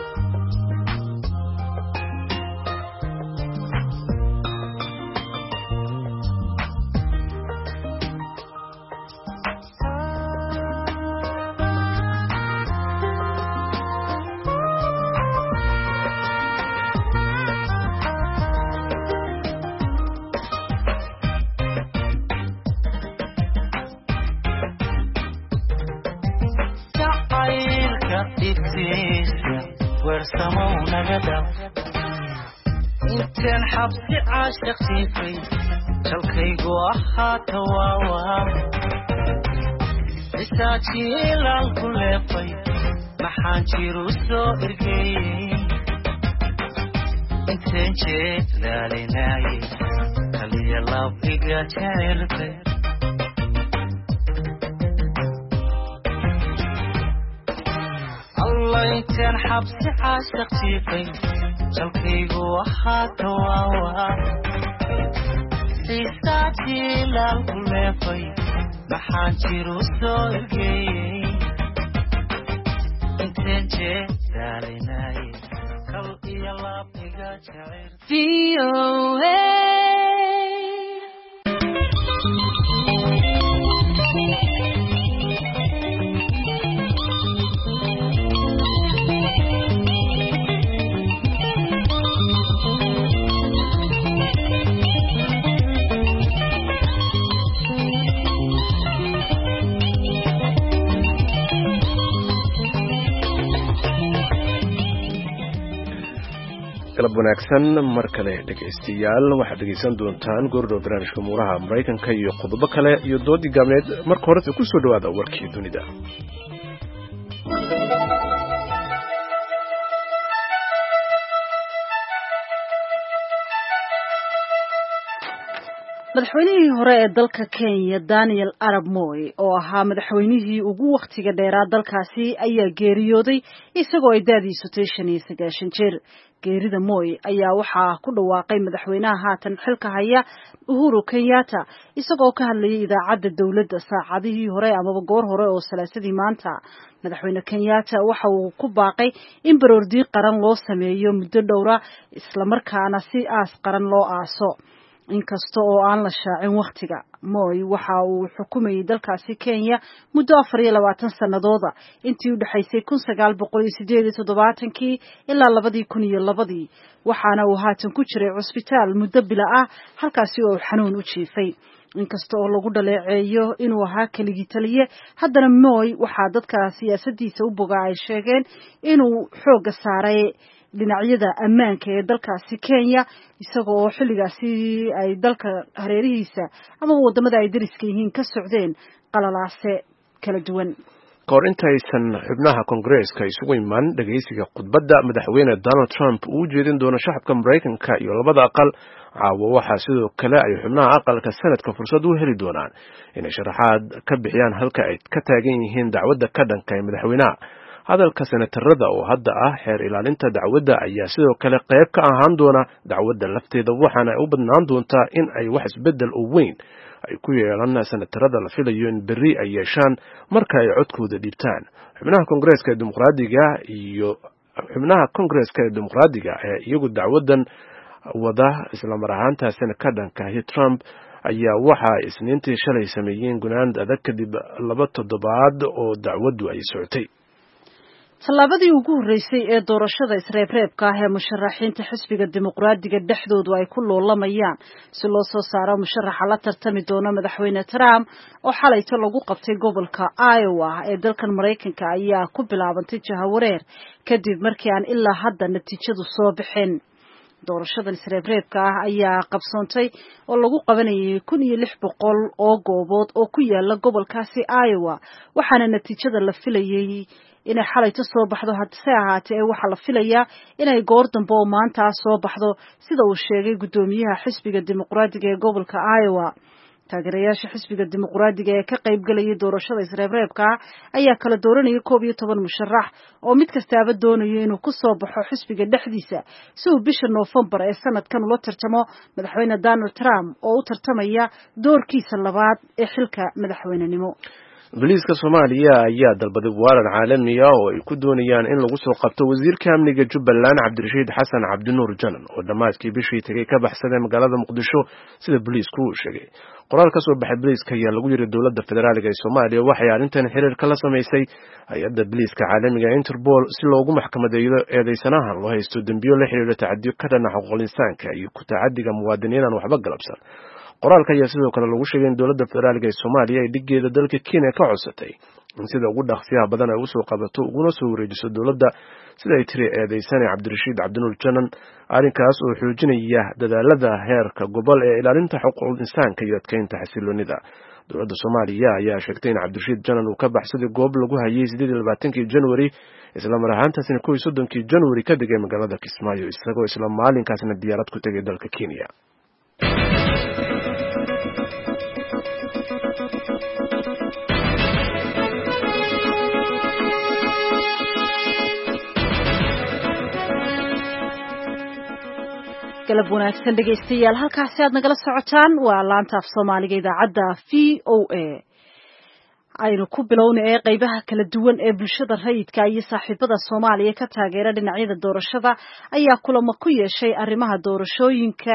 inteen xabsi caashaq siifay jalkaygu ahaa tawaawaha isaajiilaal ku leefay maxaan jiru soo ergeeyey inteen jeed laalinaayey kaliya lab iga jeceltay alla inteen xabsi caashaq jiifay jalkaygu waxaa tawaawa xiisaa jiilaal ku leefay maxaan jiru soo ergeeyey inteen jeedaalinaaye kal iyo laab iga jacayl V O A galab wanaagsan mar kale dhegaystayaal waxaad dhegaysan doontaan goordhow barnaamijka muuraha maraykanka iyo qodobo kale iyo doodii gaabneed marka horese ku soo dhawaada warkii dunida. madaxweynihii hore ee dalka Kenya Daniel Arap Moi oo ahaa madaxweynihii ugu waqtiga dheeraa dalkaasi ayaa geeriyooday isagoo ay daadiisu tahay shan iyo sagaashan jeer. geerida Moi ayaa waxaa ku dhawaaqay madaxweynaha haatan xilka haya Uhuru Kenyatta isagoo ka hadlayay idaacadda dawladda saacadihii hore amaba goor hore oo salaasadii maanta. madaxweyne Kenyatta waxa uu ku baaqay in baroordiiq qaran loo sameeyo muddo dhowra isla markaana si aas qaran loo aaso. inkasta oo aan la shaacin waqtiga Moi waxa uu xukumayay dalkaasi Kenya muddo afar iyo labaatan sanadooda intii u dhaxaysay kun sagaal boqol iyo siddeed iyo toddobaatankii ilaa labadii kun iyo labadii waxaana uu haatan ku jiray cusbitaal muddo bila ah halkaasi oo xanuun u jiifay. inkasta oo lagu dhaleeceeyo inuu ahaa keligii taliye haddana Moi waxaa dadka siyaasadiisa u bogaa ay sheegeen inuu xooga saaray dhinacyada ammaanka ee dalkaasi Kenya isagoo xilligaasi ay dalka hareerihiisa ama wadamada ay dariska yihiin ka socdeen qalalaase kala duwan. kahor intaysan xubnaha Congress-ka isugu iman dhageysiga khudbadda madaxweyne Donald Trump uu jeedin doono shacabka Mareykanka iyo labada aqal caawa waxaa sidoo kale ay xubnaha aqalka sanadka fursad u heli doonaan inay sharaxaad ka bixiyaan halka ay ka taagan yihiin dacwadda ka dhanka ee madaxweynaha. hadalka senatarada oo hadda ah xeer ilaalinta dacwadda ayaa sidoo kale qayb ka ahaan doona dacwadda lafteeda waxaana u badnaan doontaa in ay wax isbedel oo weyn ay ku yeelan senatarada la filayo in berri ay yeeshaan marka ay codkooda dhiibtaan. xubnaha Kongareeska ee dimuqraadiga iyo xubnaha Kongareeska ee dimuqraadiga ee iyagu dacwaddan wada isla mar ahaantaasina ka dhanka Trump ayaa waxa isniintii shalay sameeyeen gunaand adag kadib laba toddobaad oo dacwaddu ay socotay. tallaabadii ugu horeysay ee doorashada isreebreebka ah ee musharaxiinta xisbiga dimuqraadiga dhexdoodu ay ku loolamayaan si loo soo saaro musharaxa la tartami doona madaxweyne Trump oo xalayto lagu qabtay gobolka Iowa ee dalkan Mareykanka ayaa ku bilaabantay jahawareer kadib markii aan ilaa hadda natiijadu soo bixin. doorashadan isreebreebka ah ayaa qabsoontay oo lagu qabanayay kun iyo lix boqol oo goobood oo ku yaala gobolkaasi Iowa waxaana natiijada la filayay inay xalayto soo baxdo hadse ahaatee waxaa la filayaa inay goor dambe oo maanta soo baxdo sida uu sheegay gudoomiyaha xisbiga dimuqraadiga ee gobolka Iowa. taageerayaasha xisbiga dimuqraadiga ee ka qayb galaya doorashada isreebreebka ayaa kala dooranaya koob iyo toban musharax oo mid kastaaba doonayo inuu ku soo baxo xisbiga dhexdiisa si uu bisha November ee sanadkan ula tartamo madaxweyne Donald Trump oo u tartamaya doorkiisa labaad ee xilka madaxweynenimo. Booliiska Soomaaliya ayaa dalbaday waaran caalami ah oo ay ku doonayaan in lagu soo qabto wasiirka amniga Jubbaland Cabdirashiid Xasan Cabdinuur Janan oo dhamaadkii bishii tagay ka baxsaday magaalada Muqdisho sida booliisku uu sheegay. qoraal ka soo baxay booliiska ayaa lagu yiri dowladda federaalka ee Soomaaliya waxay arrintan xiriir kala sameysay hay'adda booliiska caalamiga Interpol si loogu maxkamadeeyo eedeysanahan loo haysto dambiyo la xiriira tacaddiyo ka dhan ah xuquuqul insaanka iyo ku tacaddiga muwaadiniinta waxba galabsan. qoraalka ayaa sidoo kale lagu sheegay in dowladda federaalka ee Soomaaliya ay dhigeeda dalka Kenya ka codsatay in sida ugu dhaqsiyaha badan ay u soo qabato uguna soo wareejiso dowladda sida ay tiri eedeysane Cabdirashiid Cabdinuur Janan. arrinkaas oo xoojinaya dadaalada heerka gobol ee ilaalinta xuquuqul insaanka iyo adkeynta xasiloonida. dowladda Soomaaliya ayaa sheegtay in Cabdirashiid Janan uu ka baxsaday goob lagu hayay siddeed iyo labaatankii January isla mar ahaantaasina kow iyo soddonkii January ka degay magaalada Kismaayo isagoo isla maalinkaasna diyaarad ku tagay dalka Kenya. galab wanaagsan dhegaystayaal halkaasi aad nagala socotaan waa laanta af Soomaaliga idaacadda V O A aynu ku bilowna ee qaybaha kala duwan ee bulshada rayidka iyo saaxiibada Soomaaliya ka taageera dhinacyada doorashada ayaa kulamo ku yeeshay arrimaha doorashooyinka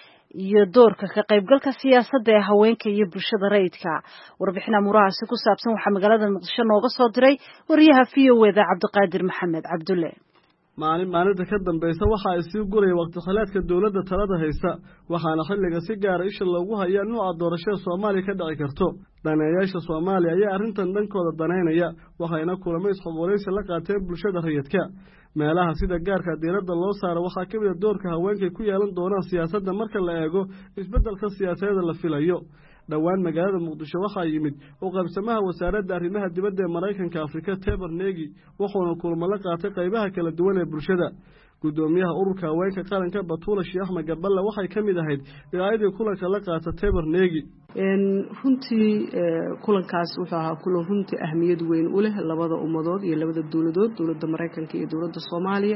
iyo doorka ka qaybgalka siyaasadda ee haweenka iyo bulshada rayidka warbixin amurahaasi ku saabsan waxa magaalada Muqdisho nooga soo diray wariyaha V O A da Cabdiqaadir Maxamed Cabdulle maalin maalinta ka dambaysa waxa ay sii gurayeen waqti khilaafka dawladda talada haysa waxaana xilliga si gaar ah isha loogu hayaa nooca doorashada Soomaaliya ka dhici karto daneeyaasha Soomaaliya ayaa arrintan dhankooda daneynaya waxayna kulamo isxogoleysi la qaateen bulshada rayidka meelaha sida gaarka diiradda loo saaro waxa ka mid ah doorka haweenka ku yeelan doonaan siyaasadda marka la eego isbeddelka siyaasadeed la filayo dhawaan magaalada Muqdisho waxa yimid oo qaybsamaha wasaaradda arrimaha dibadda ee Mareykanka Afrika Taber Negi wuxuuna kulamo la qaatay qaybaha kala duwan ee bulshada gudoomiyaha ururka haweenka qaranka Batuula Sheekh Ahmed Gaballe waxay ka mid ahayd ilaayadii kulanka la qaatay Taber Negi in runtii kulankaas wuxuu ahaa kulan runtii ahmiyad weyn u leh labada ummadood iyo labada dawladood dawladda Mareykanka iyo dawladda Soomaaliya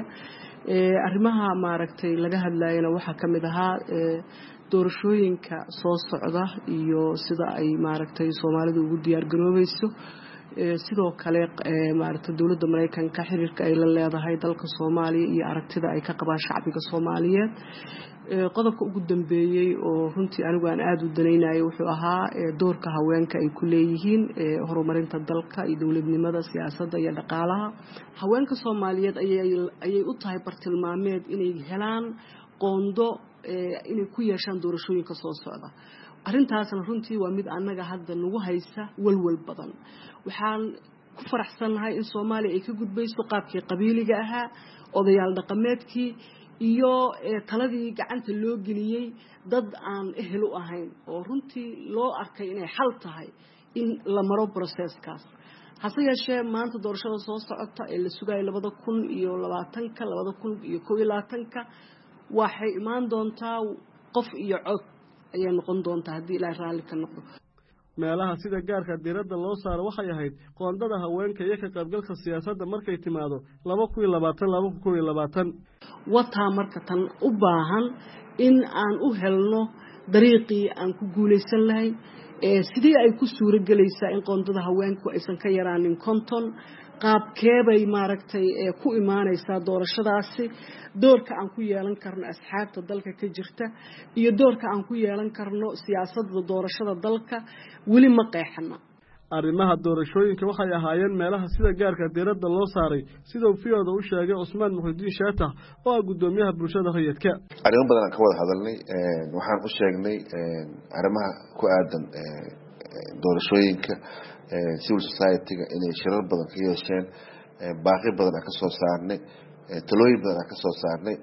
ee arrimaha maaragtay laga hadlayna waxa ka mid ahaa doorashooyinka soo socda iyo sida ay maaragtay Soomaalidu ugu diyaar garoobayso sidoo kale maaragtay dawladda Mareykanka xiriirka ay la leedahay dalka Soomaaliya iyo aragtida ay ka qabaan shacbiga Soomaaliyeed qodobka ugu dambeeyay oo runtii anigu aan aad u daneynayo wuxuu ahaa doorka haweenka ay ku leeyihiin horumarinta dalka iyo dawladnimada siyaasadda iyo dhaqaalaha haweenka Soomaaliyeed ayay ayay u tahay bartilmaameed inay helaan qoondo inay ku yeeshaan doorashooyinka soo socda arrintaasna runtii waa mid annaga hadda nagu haysa walwal badan waxaan ku faraxsanahay in Soomaaliya ay ka gudbayso qaabkii qabiiliga ahaa odayaal dhaqameedkii iyo taladii gacanta loo geliyay dad aan ehel u ahayn oo runtii loo arkay inay xal tahay in la maro processkaas hase yeeshee maanta doorashada soo socota ee la sugayo labada kun iyo labaatanka labada kun iyo kow iyo labaatanka waxay imaan doontaa qof iyo cod ayay noqon doontaa haddii Ilaahay raalli ka noqdo meelaha sida gaarka diiradda loo saaro waxay ahayd qoondada haweenka iyo ka qaybgalka siyaasadda markay timaado laba kun iyo labaatan laba kun iyo kow iyo labaatan wataa marka tan u baahan in aan u helno dariiqii aan ku guuleysan lahayn ee sidii ay ku suura galaysaa in qoondada haweenku aysan ka yaraanin konton qaabkeebay maaragtay ee ku imaanaysaa doorashadaasi doorka aan ku yeelan karno asxaabta dalka ka jirta iyo doorka aan ku yeelan karno siyaasadda doorashada dalka weli ma qeexana arrimaha doorashooyinka waxay ahaayeen meelaha sida gaarka diiradda loo saaray sida uu fiyoda u sheegay Usmaan Muxudiin Shaatax oo ah gudoomiyaha bulshada rayidka arrimo badan ka wada hadalnay waxaan u sheegnay arrimaha ku aadan doorashooyinka civil society-ga inay shirar badan ka yeesheen baaqi badan ka soo saarnay talooyin badan ka soo saarnay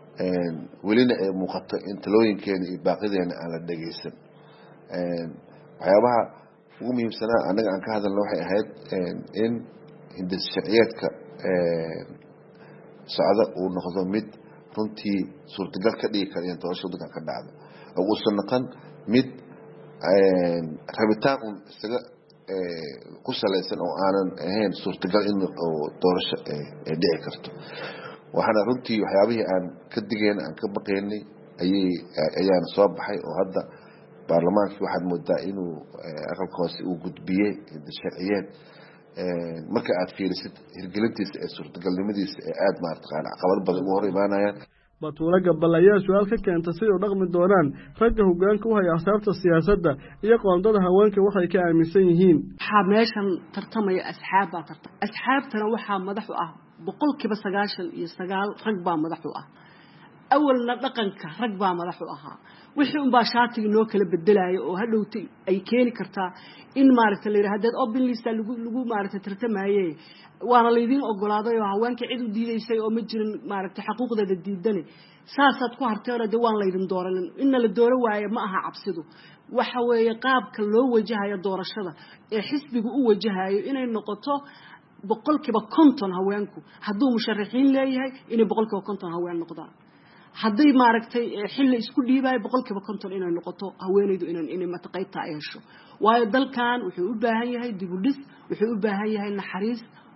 welina ay muuqato in talooyinkeena iyo baaqideena aan la dhageysan waxyaabaha ugu muhiimsanaa anaga aan ka hadalno waxay ahayd in hindis sharciyeedka socda uu noqdo mid runtii suurtagal ka dhigi kara in doorashada dalka ka dhacdo oo uusan noqon mid rabitaan un isaga ku salaysan oo aanan ahayn suurtagal in doorasho ay dhici karto waxaana runtii waxyaabihii aan ka digeen aan ka baqaynay ayay ayaan soo baxay oo hadda baarlamaankii waxaad moodaa inuu aqalka hoose uu gudbiyey sharciyeed marka aad fiirisid hirgelintiisa ee suurtagalnimadiisa ee aad maartaqaan caqabad badan ugu hor imaanayaan Batuula Gaballe ayaa su'aal ka keentay si ay u dhaqmi doonaan ragga hoggaanka u haya axsaabta siyaasadda iyo qoondada haweenka waxay ka aaminsan yihiin waxaa meeshan tartamaya asxaab baa tartam asxaabtana waxaa madax u ah boqolkiiba sagaashan iyo sagaal rag baa madax u ah awalna dhaqanka rag baa madax u ahaa wixii un baa shaatiga noo kala bedelayo oo hadhowtay ay keeni kartaa in maaragtay la yiraahdo open list lagu lagu maaragtay tartamaayay waana leedin ogolaaday oo haweenka cid u diidaysay oo ma jirin maaragtay xuquuqdeeda diidane saasaad ku harteerada waan leedin dooranin in la dooro waayo ma aha cabsidu waxa weeye qaabka loo wajahayo doorashada ee xisbigu u wajahayo inay noqoto boqolkiiba konton haweenku hadduu musharaxiin leeyahay inay boqolkiiba konton haween noqdaan hadday maaragtay xilli isku dhiibay boqolkiiba konton inay noqoto haweenaydu inay inay mataqaybta ay hesho waayo dalkan wuxuu u baahan yahay dib u dhis wuxuu u baahan yahay naxariis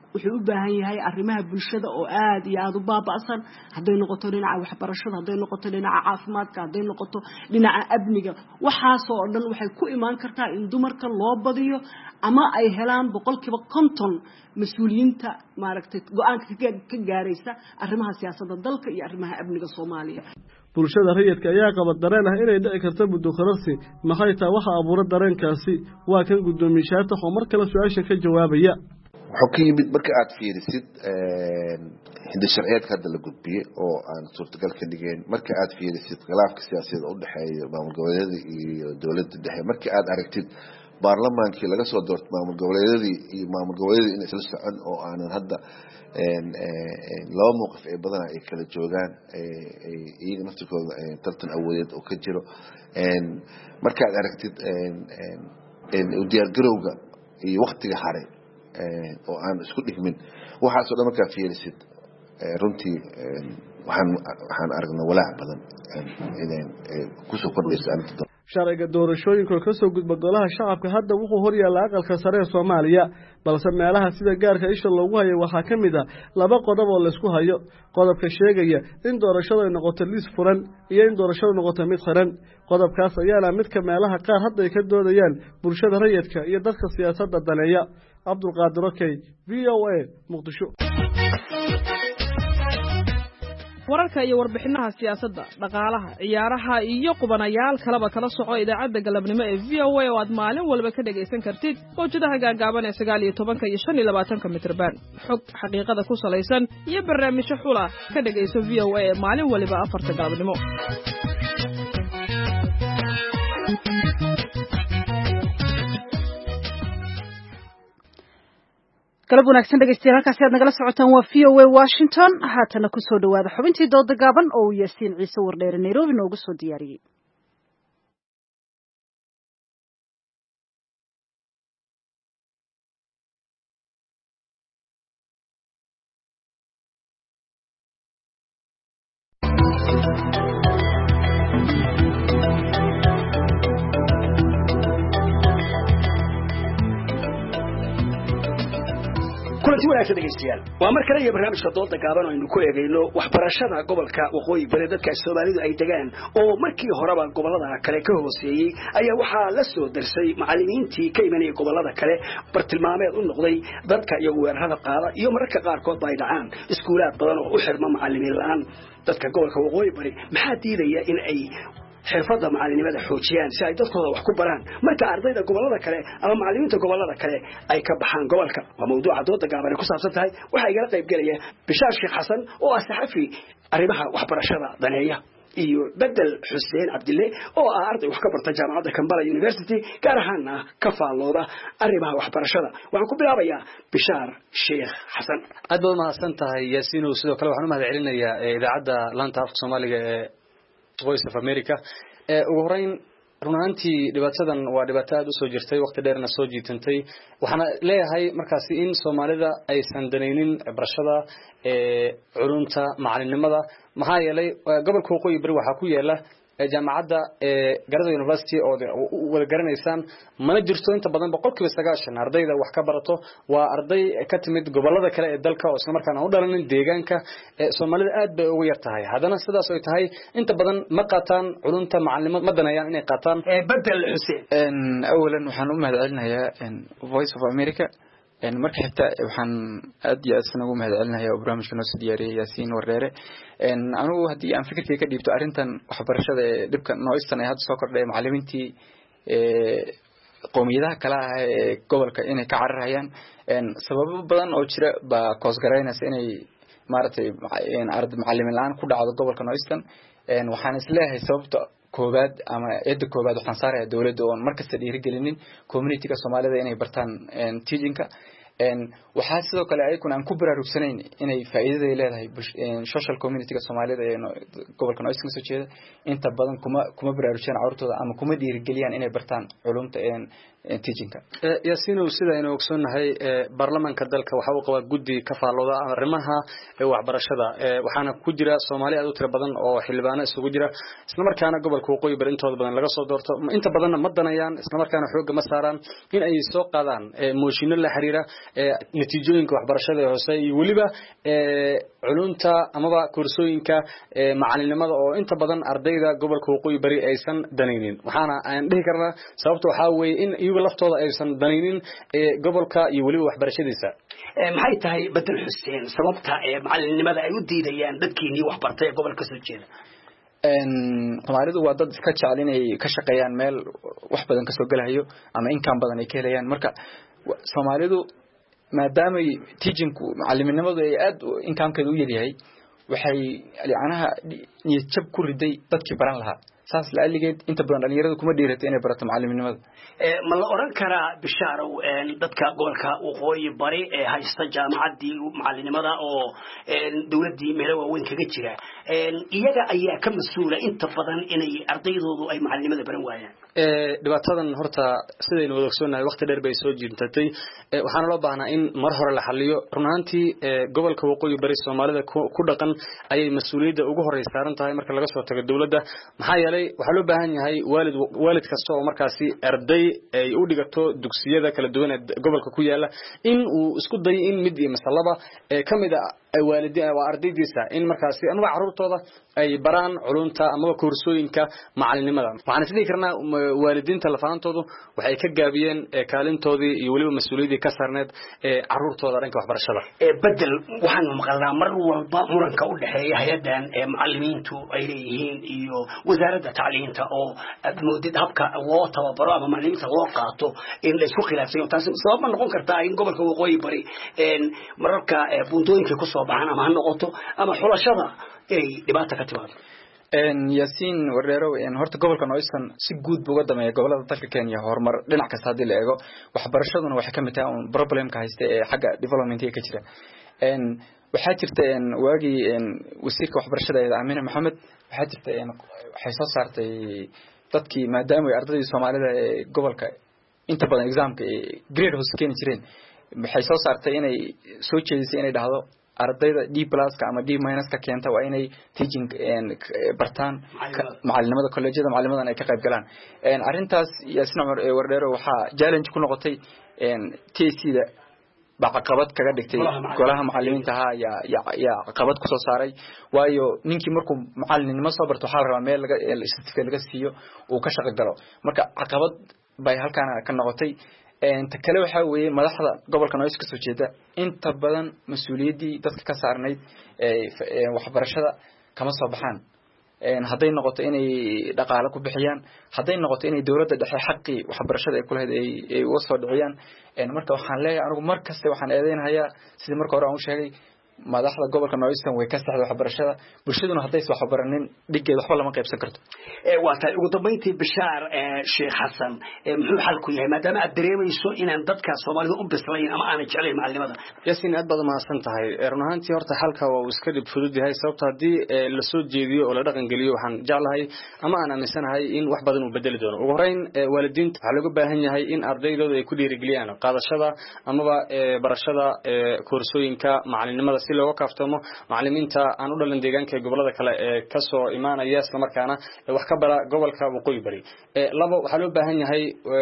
wuxuu u baahan yahay arrimaha bulshada oo aad iyo aad u baaba'san hadday noqoto dhinaca waxbarashada hadday noqoto dhinaca caafimaadka hadday noqoto dhinaca amniga waxaasoo dhan waxay ku imaan kartaa in dumarka loo badiyo ama ay helaan boqolkiiba konton mas-uuliyiinta maaragtay go-aanka ka gaaraysa arrimaha siyaasadda dalka iyo arrimaha amniga Soomaaliya bulshada rayidka ayaa qaba dareen ah inay dhici karto muddo qararsi maxay taa waxa abuura dareenkaasi waa kan gudoomiyaasha oo mar kale su'aasha ka jawaabaya wuxuu ka yimid marka aad fiirisid hidda sharciyeedka hadda la gudbiyey oo aan suurtagal ka dhigeen marka aad fiirisid khilaafka siyaasadeed u dhexeeya maamul goboleedyada iyo dowladda dhexe marka aad aragtid baarlamaankii laga soo doortay maamul goboleedyadii iyo maamul goboleedyadii in isla socon oo aanan hadda laba mowqif ay badanaa ay kala joogaan iyaga naftirkooda tartan awoodeed oo ka jiro markaad aragtid diyaargarowga iyo waktiga hare oo aan isku dhigmin waxaasoo dhan markaa fiirisid runtii waxaan waxaan aragnaa walaac badan inaan kusoo kordhayso arrinta sharciga doorashooyinka ka soo gudba golaha shacabka hadda wuxuu hor yaalla aqalka sare ee Soomaaliya balse meelaha sida gaarka isha loogu hayo waxaa ka mid ah laba qodob oo la isku hayo qodobka sheegaya in doorashadu ay noqoto liis furan iyo in doorashadu noqoto mid xiran qodobkaas ayaana mid ka meelaha qaar hadda ay ka doodayaan bulshada rayidka iyo dadka siyaasadda daneeya Cabdulqaadir Okey V O A Muqdisho wararka iyo warbixinaha siyaasadda dhaqaalaha ciyaaraha iyo qubanayaal kalaba kala soco idaacadda galabnimo ee V O A oo aad maalin walba ka dhagaysan kartid mowjadaha gaagaaban ee sagaal iyo tobanka iyo shan iyo labaatanka mitirban xog xaqiiqada ku salaysan iyo barnaamijyo xula ka dhagayso V O A ee maalin waliba afarta galabnimo galab wanaagsan dhegeystayaal halkaasi aad nagala socotaan waa V O A Washington haatana ku soo dhawaada xubintii dooda gaaban oo Yaasiin Ciise Wardheere Nairobi noogu soo diyaariyay kulanti wanaagsan dhegeystayaal waa mar kale iyo barnaamijka dooda gaaban oo aynu ku eegayno waxbarashada gobolka waqooyi bari dadka Soomaalidu ay degaan oo markii horeba gobolada kale ka hooseeyay ayaa waxaa la soo darsay macallimiintii ka imanayay gobolada kale bartilmaameed u noqday dadka iyagu weerarada qaada iyo mararka qaarkood bay dhacaan iskuulaad badan oo u xirma macallimiin la'aan dadka gobolka waqooyi bari maxaa diidaya in ay xirfadda macallinimada xoojiyaan si ay dadkooda wax ku baraan marka ardayda gobolada kale ama macallimiinta gobolada kale ay ka baxaan gobolka waa mawduuca dooda gaaban ku saabsan tahay waxa igala qayb galaya Bishaar Sheekh Xasan oo ah saxafi arrimaha waxbarashada daneeya iyo Bedel Xuseen Cabdille oo ah arday wax ka barta jaamacadda Kampala University gaar ahaan ka faalooda arrimaha waxbarashada waxaan ku bilaabayaa Bishaar Sheekh Xasan aad baad mahadsan tahay Yaasiin oo sidoo kale waxaan u mahadcelinayaa idaacadda laanta afka Soomaaliga ee Voice of America ee ugu horeyn runaantii dhibaatadan waa dhibaato aad u soo jirtay waqti dheerna soo jiitantay waxaan leeyahay markaasi in Soomaalida aysan danaynin barashada ee culunta macalinimada maxaa yeelay gobolka waqooyi bari waxa ku yaala jaamacadda ee Garada University oo wada garanaysaan mana jirto inta badan boqolkiiba sagaashan ardayda wax ka barato waa arday ka timid gobolada kale ee dalka oo isla markaana u dhalanin deegaanka ee Soomaalida aad bay ugu yar tahay hadana sidaas ay tahay inta badan ma qaataan culunta macalinimada ma danayaan inay qaataan Bedel Xuseen een awalan waxaan u mahadcelinayaa Voice of America een marka xigta waxaan aad iyo aad ugu mahadcelinayaa barnaamijka noo soo diyaariyay Yaasiin Wardheere een anigu hadii aan fikirkeyga ka dhiibto arintan waxbarashada ee dhibka nooistan ay hadda soo kordhay macallimiintii ee qoomiyadaha kala ah ee gobolka inay ka cararayaan een sababo badan oo jira ba koos gareynaysa inay maartay een arday macallimiin la'aan ku dhacdo gobolka nooistan een waxaan isleeyahay sababta koobaad ama eedda koobaad waxaan saarayaa dawladda oo markasta dhiirigelinin community-ga Soomaalida inay bartaan een teaching-ka een waxa sidoo kale ayaguna aan ku baraarugsanayn inay faa'iido leedahay social community-ga Soomaalida ee gobolka Nooska soo jeeda inta badan kuma kuma baraarujinaan carruurtooda ama kuma dhiirigeliyaan inay bartaan culumta een teaching-ka Yaasiin oo sida inuu ogsoonahay baarlamaanka dalka waxa uu qabaa guddi ka faalooda arrimaha waxbarashada waxaana ku jira Soomaali aad u tiro badan oo xildhibaano isugu jira isla markaana gobolka waqooyi bari intooda badan laga soo doorto inta badan ma danayaan isla markaana xoog ma saaraan in ay soo qaadaan mooshinno la xiriira natiijooyinka waxbarashada ee hoose iyo weliba culunta amaba koorsooyinka macalinimada oo inta badan ardayda gobolka waqooyi bari aysan danaynin waxaana aan dhihi karnaa sababta waxa weeye in iyagu laftooda aysan danaynin gobolka iyo weliba waxbarashadiisa maxay tahay Bedel Xuseen sababta ee macalinimada ay u diidayaan dadkeenii waxbartay gobolka soo jeeda een Soomaalidu waa dad iska jecel inay ka shaqeeyaan meel wax badan ka soo galayo ama income badan ay ka helayaan marka Soomaalidu maadaama teachingku macalliminimadu ay aad income-keedu u yaryahay waxay yacnaha niyad jab ku riday dadkii baran lahaa saas la aligeed inta badan dhalinyaradu kuma dhiiratay inay barato macalliminimada ee ma la oran karaa bishaarow een dadka gobolka waqooyi bari ee haysta jaamacadii macallinimada oo een dawladii meel waaweyn kaga jira een iyaga ayaa ka mas'uula inta badan inay ardaydoodu ay macallinimada baran waayaan ee dhibaatadan horta sidaynu wada ogsoonahay waqti dheer bay soo jirtay waxaana loo baahnaa in mar hore la xalliyo run ahaantii gobolka waqooyi bari Soomaalida ku dhaqan ayay mas'uuliyadda ugu horeysa saaran tahay marka laga soo tago dawladda maxaa yeelay waxa loo baahan yahay waalid waalid kasta oo markaasi arday ay u dhigato dugsiyada kala duwan ee gobolka ku yaala in uu isku dayo in mid iyo masalaba ee kamid ah waalidiin waa ardaydiisa in markaasi anaga carruurtooda ay baraan culunta ama koorsooyinka macalinimada waxaan isdhihi karnaa waalidiinta lafaantoodu waxay ka gaabiyeen kaalintoodii iyo waliba mas'uuliyadii ka saarneed ee carruurtooda dhanka waxbarashada ee bedel waxaan maqalnaa mar walba muranka u dhaxeeya hay'adan ee macallimiintu ay leeyihiin iyo wasaaradda tacliinta oo aad moodid habka loo tababaro ama macallimiinta loo qaato in la isku khilaafsayo taasi sabab ma noqon kartaa in gobolka waqooyi bari een mararka buundooyinka ku soo baxaan ama ha noqoto ama xulashada ay dhibaato ka timaado een Yaasiin Wareero een horta gobolka Nooysan si guud buu uga dameeyay gobolada dalka Kenya horumar dhinac kasta hadii la eego waxbarashaduna waxay ka mid tahay un problemka haysta ee xagga development-ka ka jira een waxa jirta een waagi een wasiirka waxbarashada ee Aamina Maxamed waxa jirta een waxay soo saartay dadkii maadaama ay ardayda Soomaalida ee gobolka inta badan examka grade hoos keeni jireen waxay soo saartay inay soo jeedisay inay dhahdo ardayda D plus ka ama D minus ka keenta waa inay teaching een bartaan macallimada collegeada macallimimadan ay ka qayb galaan een arintaas Yaasiin Umar ee Wareero waxa challenge ku noqotay een T C da baqaqabad kaga dhigtay golaha macallimiinta ha ya ya qabad ku soo saaray waayo ninkii markuu macallinimo soo barto waxa la rabaa meel laga certificate laga siiyo oo ka shaqo galo marka caqabad bay halkaan ka noqotay een ta kale waxa weeye madaxda gobolka Nooyska soo jeeda inta badan mas'uuliyadii dadka ka saarnayd ee waxbarashada kama soo baxaan een haday noqoto inay dhaqaale ku bixiyaan haday noqoto inay dawladda dhexe xaqi waxbarashada ay ku leedahay ay uga soo dhiciyaan een marka waxaan leeyahay anigu mar kasta waxaan eedeynayaa sidii marka hore aan u sheegay madaxda gobolka Nooysan way ka saxday waxbarashada bulshaduna haday soo waxbaranin dhigeed waxba lama qaybsan karto ee waa tahay ugu dambeyntii Bishaar ee Sheekh Xasan ee muxuu xal ku yahay maadaama aad dareemayso inaan dadka Soomaalida u bislayn ama aan jecelayn macallimada Yaasiin aad baad maasan tahay run ahaantii horta xalka waa iska dib fudud yahay sababta hadii la soo jeediyo oo la dhaqan geliyo waxaan jeclahay ama aan aaminsanahay in wax badan uu bedeli doono ugu horeyn waalidiinta waxa laga baahan yahay in ardaydooda ay ku dhiirigeliyaan qaadashada amaba barashada koorsooyinka macallinimada si looga kaaftamo macallimiinta aan u dhalan deegaanka gobolada kale ee ka soo imaanaya isla markaana wax ka bara gobolka waqooyi bari ee labo waxa loo baahan yahay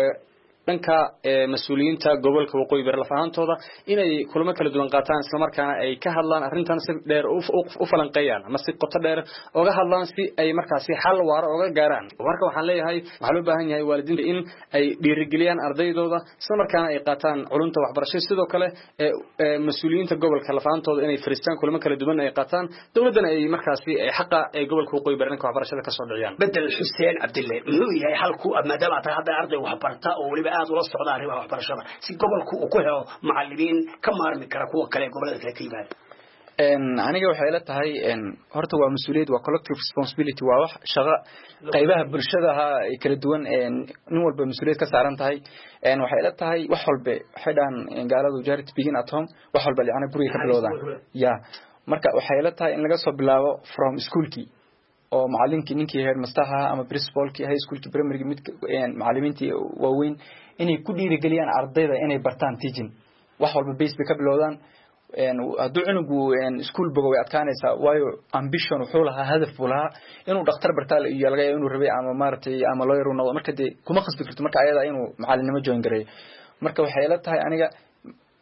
dhanka mas'uuliyiinta gobolka waqooyi bari lafaantooda inay kulamo kala duwan qaataan isla markaana ay ka hadlaan arrintan si dheer u falanqeeyaan ama si qoto dheer uga hadlaan si ay markaasi xal waara uga gaaraan marka waxaan leeyahay waxa loo baahan yahay waalidiinta in ay dhiirigeliyaan ardaydooda isla markaana ay qaataan culunta waxbarasho sidoo kale mas'uuliyiinta gobolka lafaantooda inay fariistaan kulamo kala duwan ay qaataan dawladana ay markaasi xaqa ay gobolka waqooyi bari dhanka waxbarashada ka soo dhiciyaan Bedel Xuseen Cabdille muxuu yahay halku maadaama aad hadda arday wax barta oo waliba aad ula socda arrimaha waxbarashada si gobolku uu ku helo macallimiin ka maarmi kara kuwa kale gobolada kale ka yimaada een aniga waxay la tahay een horta waa mas'uuliyad waa collective responsibility waa wax shaqo qaybaha bulshada ay kala duwan een nin walba mas'uuliyad ka saaran tahay een waxay la tahay wax walba waxay dhan gaaladu charity begin at home wax walba liana guriga ka bilowdaan ya marka waxay la tahay in laga soo bilaabo from schoolkii oo macallinkii ninkii headmaster ama principalkii high schoolkii primary mid een macallimiintii waaweyn inay ku dhiirigeliyaan ardayda inay bartaan teaching wax walba base ka bilowdaan een hadduu cunugu een school bogo way adkaanaysaa waayo ambition wuxuu lahaa hadaf buu lahaa inuu dhakhtar bartaal iyo laga yaabo inuu rabay ama maartay ama lawyer uu noqdo marka de kuma qasbi karto marka ayada inuu macallinimo join gareeyo marka waxay la tahay aniga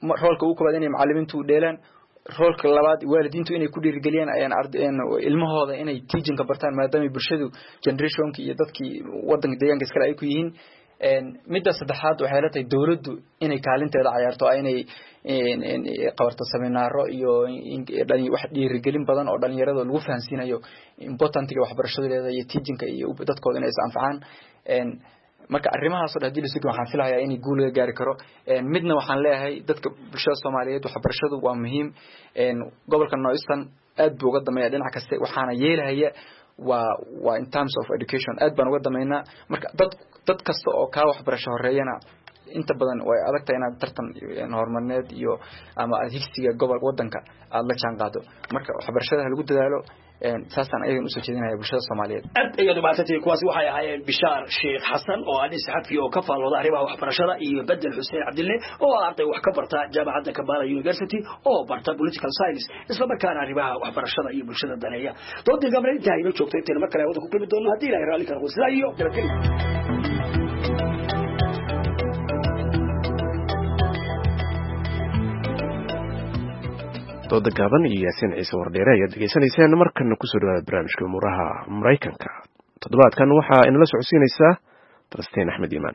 roolka ugu koobaad inay macallimiintu u dheelaan roolka labaad waalidiintu inay ku dhiirigeliyaan ayaan ardayeen ilmahooda inay teachingka bartaan maadaama bulshadu generationka iyo dadkii wadanka deegaanka iskale ay ku yihiin midda saddexaad waxay la tahay dawladdu inay kaalinteeda cayaarto inay qabarto seminaaro iyo wax dhiirigelin badan oo dhalinyarada lagu fahansiinayo importantiga waxbarashadeeda iyo teachingka iyo dadkooda inay is anfacaan marka arrimahaas oo hadii la sugo waxaan filayaa in guul laga gaari karo midna waxaan leeyahay dadka bulshada Soomaaliyeed waxbarashadu waa muhiim gobolka Northeastern aad buu uga dameeyaa dhinac kasta waxaana yeelahaya waa waa in terms of education aad baan uga dameynaa marka dad dad kasta oo ka waxbarasho horeeyana inta badan way adagtahay inaad tartan horumarineed iyo ama higsiga gobolka wadanka aad la jaan qaado marka waxbarashada lagu dadaalo saasan ayaan usoo jeedinayaa bulshada Soomaaliyeed aad ayay dhibaatay kuwaasi waxay ahaayeen Bishaar Sheekh Xasan oo ah saxafi oo ka faalooda arrimaha waxbarashada iyo Bedel Xuseen Cabdille oo arday wax ka barta jaamacadda Kampala University oo barta political science isla markaana arrimaha waxbarashada iyo bulshada daneeya doodii gabriel inta ay joogtay inta markale wada ku kulmi doona hadii la raali karo sida iyo dalkii dooda gaaban iyo Yaasiin Ciise Wardheere ayaad degeysanaysaan markana ku soo dhawaada barnaamijka Umuuraha Mareykanka toddobaadkan waxaa inala socodsiinaysaa Falastiin Axmed Iimaan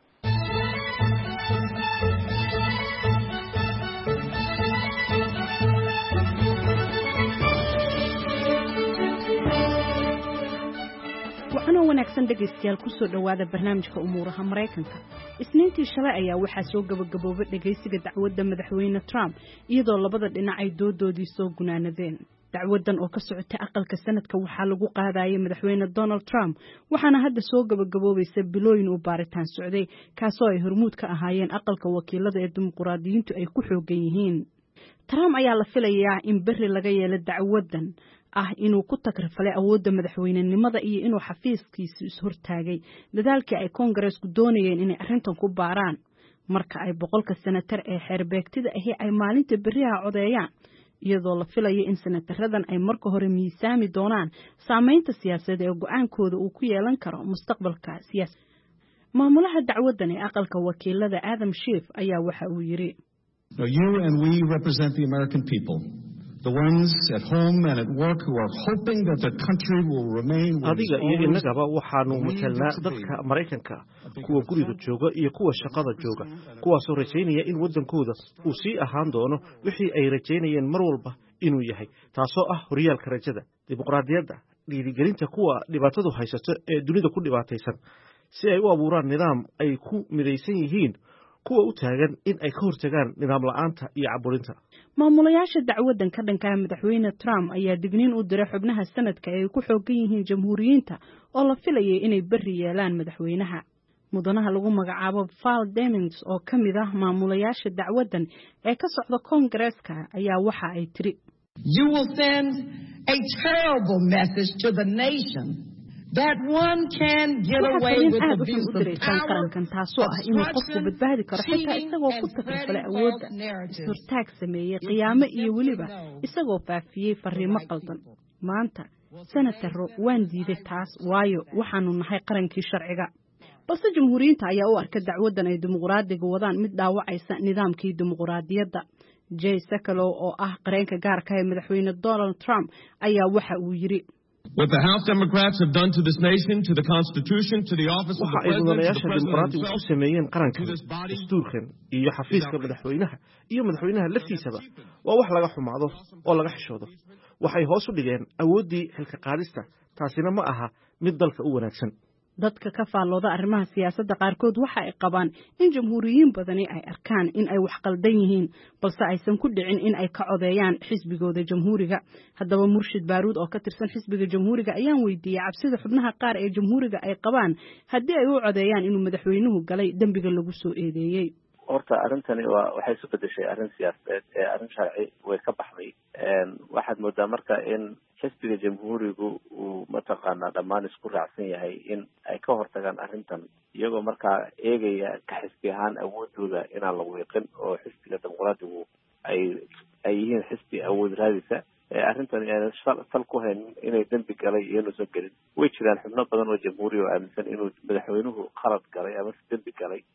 wanaagsan dhageystayaal ku soo dhawaada barnaamijka Umuuraha Mareykanka isniintii shalay ayaa waxaa soo gabagaboobay dhageysiga dacwadda madaxweyne Trump iyadoo labada dhinac ay doodoodii soo gunaanadeen dacwadan oo ka socotay aqalka sanadka waxaa lagu qaadayay madaxweyne Donald Trump waxaana hadda soo gabagaboobaysa bilooyin uu baaritaan socday kaasoo ay hormuud ka ahaayeen aqalka wakiilada ee dimuqraadiyiintu ay ku xoogan yihiin Trump ayaa la filayaa in berri laga yeelo dacwadan ah inuu ku takrifalay awoodda madaxweynenimada iyo inuu xafiiskiisa is hortaagay dadaalkii ay Congressku doonayeen inay arrintan ku baaraan marka ay boqolka senatar ee xeerbeegtida ahi ay maalinta beriyaha codeeyaan iyadoo la filayo in senataradan ay marka hore miisaami doonaan saameynta siyaasadeed ee go'aankooda uu ku yeelan karo mustaqbalka siyaasadeed maamulaha dacwadan ee aqalka wakiilada Adam Schiff ayaa waxa uu yiri No, you and we represent the American people. The ones at home and at work who are hoping that their country will remain adiga iyo innagaba waxaanu matelnaa dadka Mareykanka kuwa guriga jooga iyo kuwa shaqada jooga kuwaasoo rajaynaya in wadankooda uu sii ahaan doono wixii ay rajaynayeen mar walba inuu yahay taasoo ah horyaalka rajada dimuqraadiyadda dhiirigelinta kuwa dhibaatadu haysato ee dunida ku dhibaataysan si ay u abuuraan nidaam ay ku midaysan yihiin kuwa u taagan in ay ka hortagaan nidaam la'aanta iyo caburinta maamulayaasha dacwadan ka dhanka madaxweyne Trump ayaa digniin u diray xubnaha sanadka ay ku xoogan yihiin jamhuuriyiinta oo la filayay inay berri yeelaan madaxweynaha mudanaha lagu magacaabo Val Demings oo kamid ah maamulayaasha dacwadan ee ka socda Congress-ka ayaa waxa ay tiri You will send a terrible message to the nation that one can get away with abuse of power taasoo ah inuu qofku badbaadi karo xitaa isagoo ku takrifalay awoodda is-hortaag sameeyey qiyaamo iyo weliba isagoo faafiyey fariimo qaldan maanta senataro waan diiday taas waayo waxaanu nahay qarankii sharciga balse jamhuuriyiinta ayaa u arka dacwadan ay dimuqraadiga wadaan mid dhaawacaysa nidaamkii dimuqraadiyadda Jay Sekulow oo ah qareenka gaarka ah ee madaxweyne Donald Trump ayaa waxa uu yiri What the House Democrats have done to this nation, to the Constitution, to the office of the President, to the President himself, ku sameeyeen qaranka dastuurkan iyo xafiiska madaxweynaha iyo madaxweynaha laftiisaba waa wax laga xumaado oo laga xishoodo waxay hoos u dhigeen awoodii xilka qaadista taasina ma aha mid dalka u wanaagsan dadka ka faalooda arrimaha siyaasadda qaarkood waxa ay qabaan in jamhuuriyiin badani ay arkaan in ay wax qaldan yihiin balse aysan ku dhicin in ay ka codeeyaan xisbigooda jamhuuriga haddaba Murshid Baaruud oo ka tirsan xisbiga jamhuuriga ayaan weydiiyay cabsida xubnaha qaar ee jamhuuriga ay qabaan haddii ay u codeeyaan inuu madaxweynuhu galay dambiga lagu soo eedeeyay horta arrintani waa waxay isu bedeshay arrin siyaasadeed ee arrin sharci way ka baxday waxaad moodaa marka in xisbiga jamhuurigu uu mataqaanaa dhammaan isku raacsan yahay in ay ka hortagaan arrintan iyagoo markaa eegaya ka xisbi ahaan awoodooda inaan la wiiqin oo xisbiga dimuqraadigu ay ay yihiin xisbi awood raadisa arrintan ayna sal ku hayn inay dambi galay iyo inuusan gelin way jiraan xubno badan oo jamhuuri oo aaminsan inuu madaxweynuhu qalad galay ama dambi galay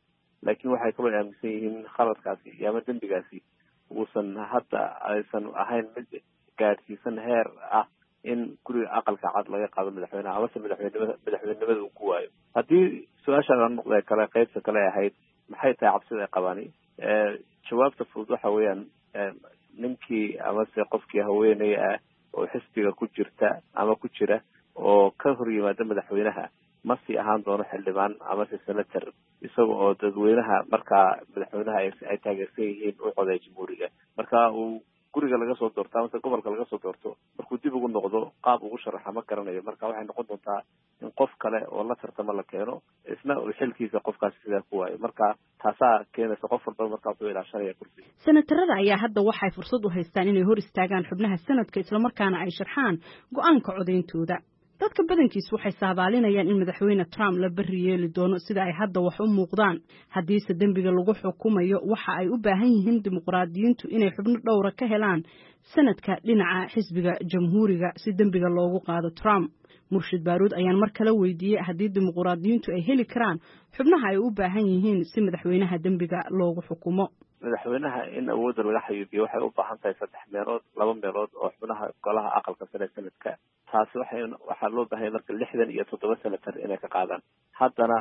laakiin waxay kaloo aaminsan yihiin khaladkaasi iyo ama dembigaasi uusan hadda aysan ahayn mid gaadhsiisan heer ah in guriga aqalka cad laga qaado madaxweynaha amase madaxweynimada madaxweynimada uu ku waayo haddii su-aasha noqda kale qaybta kale ahayd maxay tahay cabsida ay qabaan jawaabta fudud waxa weeyaan ninkii amase qofkii haweeney ah oo xisbiga ku jirta ama ku jira oo ka hor yimaada madaxweynaha ma sii ahaan doono xildhibaan amase senator isaga oo dadweynaha markaa madaxweynaha ay taageersan yihiin u coday jamhuuriga marka uu guriga laga soo doorto amase gobolka laga soo doorto markuu dib ugu noqdo qaab ugu sharaxa ma garanayo marka waxay noqon doontaa in qof kale oo la tartamo la keeno isna uu xilkiisa qofkaasi sidaa ku waayo marka taasaa keenaysa qof walba markaa wuxuu ilaashanaya kursiga senatarada ayaa hadda waxay fursad u haystaan inay hor istaagaan xubnaha sanadka islamarkaana ay sharxaan go-aanka codayntooda dadka badankiis waxay saabaalinayaan in madaxweyne Trump la bari yeeli doono sida ay hadda wax u muuqdaan haddiise dembiga lagu xukumayo waxa ay u baahan yihiin dimuqraadiyiintu inay xubno dhowra ka helaan sanadka dhinaca xisbiga jamhuuriga si dembiga loogu qaado Trump Murshid Baaruud ayaan mar kale weydiiyay haddii dimuqraadiyiintu ay heli karaan xubnaha ay u baahan yihiin si madaxweynaha dembiga loogu xukumo madaxweynaha in awoodda laga xayuubiyo waxay u baahan tahay saddex meelood laba meelood oo xubnaha golaha aqalka sare sanadka taasi waxay waxaa loo baahay marka lixdan iyo toddoba senatar inay ka qaadaan haddana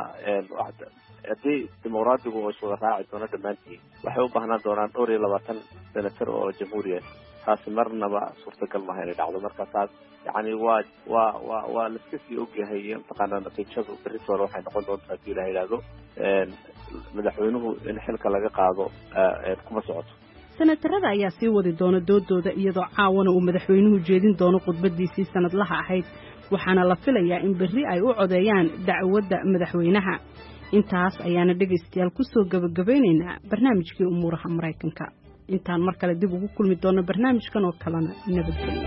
haddii dimuqraadigu oo iswada raaci doono dhammaantiin waxay u baahnaan doonaan dhowr iyo labaatan senatar oo jamhuuriya taasi marnaba suurtagal maaha inay dhacdo marka taas yacni waa waa waa waa laiska sii ogyahay mataqaanaa natiijadu berritooda waxay noqon doontaa haddii la yidhaahdo madaxweynuhu in xilka laga qaado kuma socoto senatarada ayaa sii wadi doona doodooda iyadoo caawana uu madaxweynuhu jeedin doono khudbadiisii sanadlaha ahayd waxaana la filayaa in berri ay u codeeyaan dacwadda madaxweynaha intaas ayaana dhegaystayaal kusoo gabagabaynaynaa barnaamijkii umuuraha maraykanka intaan mar kale dib ugu kulmi doono barnaamijkan oo kalena nabadgelyo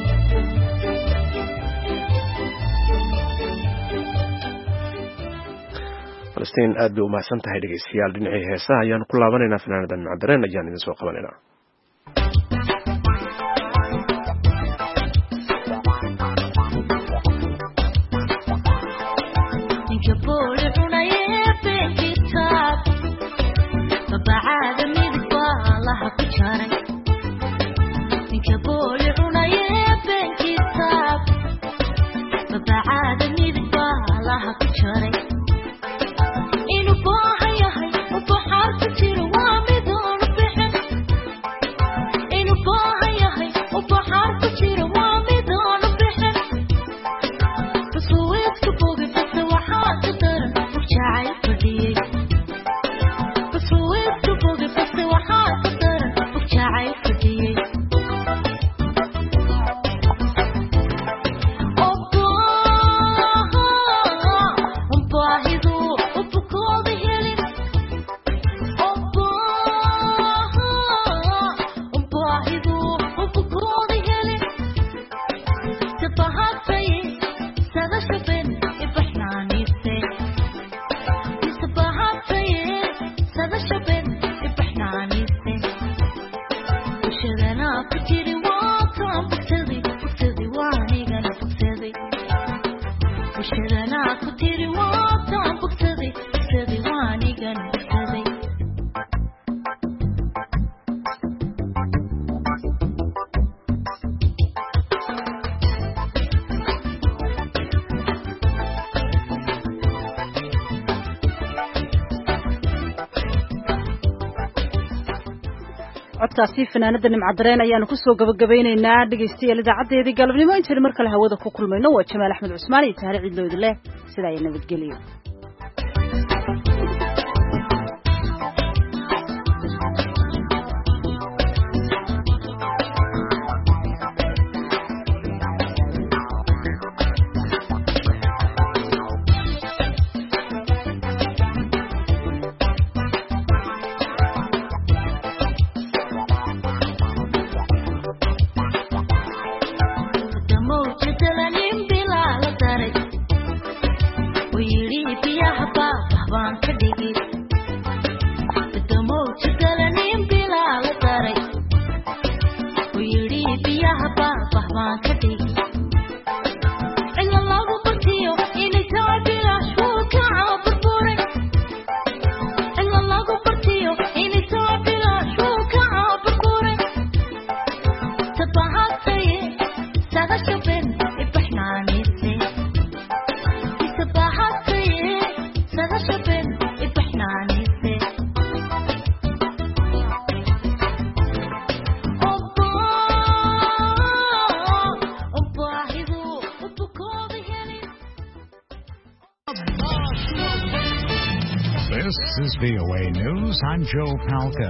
falastiin aad bay u mahadsan tahay dhegaystayaal dhinacii heesaha ayaan ku laabanaynaa fanaanadan macdareen ayaan idin soo qabanaynaa codkaasi fanaanada nimcadareen ayaanu kusoo gabagabaynaynaa dhegaystayaal idaacadeedii galabnimo intaanu mar kale hawada ku kulmayno waa jamaal axmed cusmaan iyo taariikh ciidlooda leh sidaa iyo nabadgelyo Ella V O A News, I'm Joe Palca.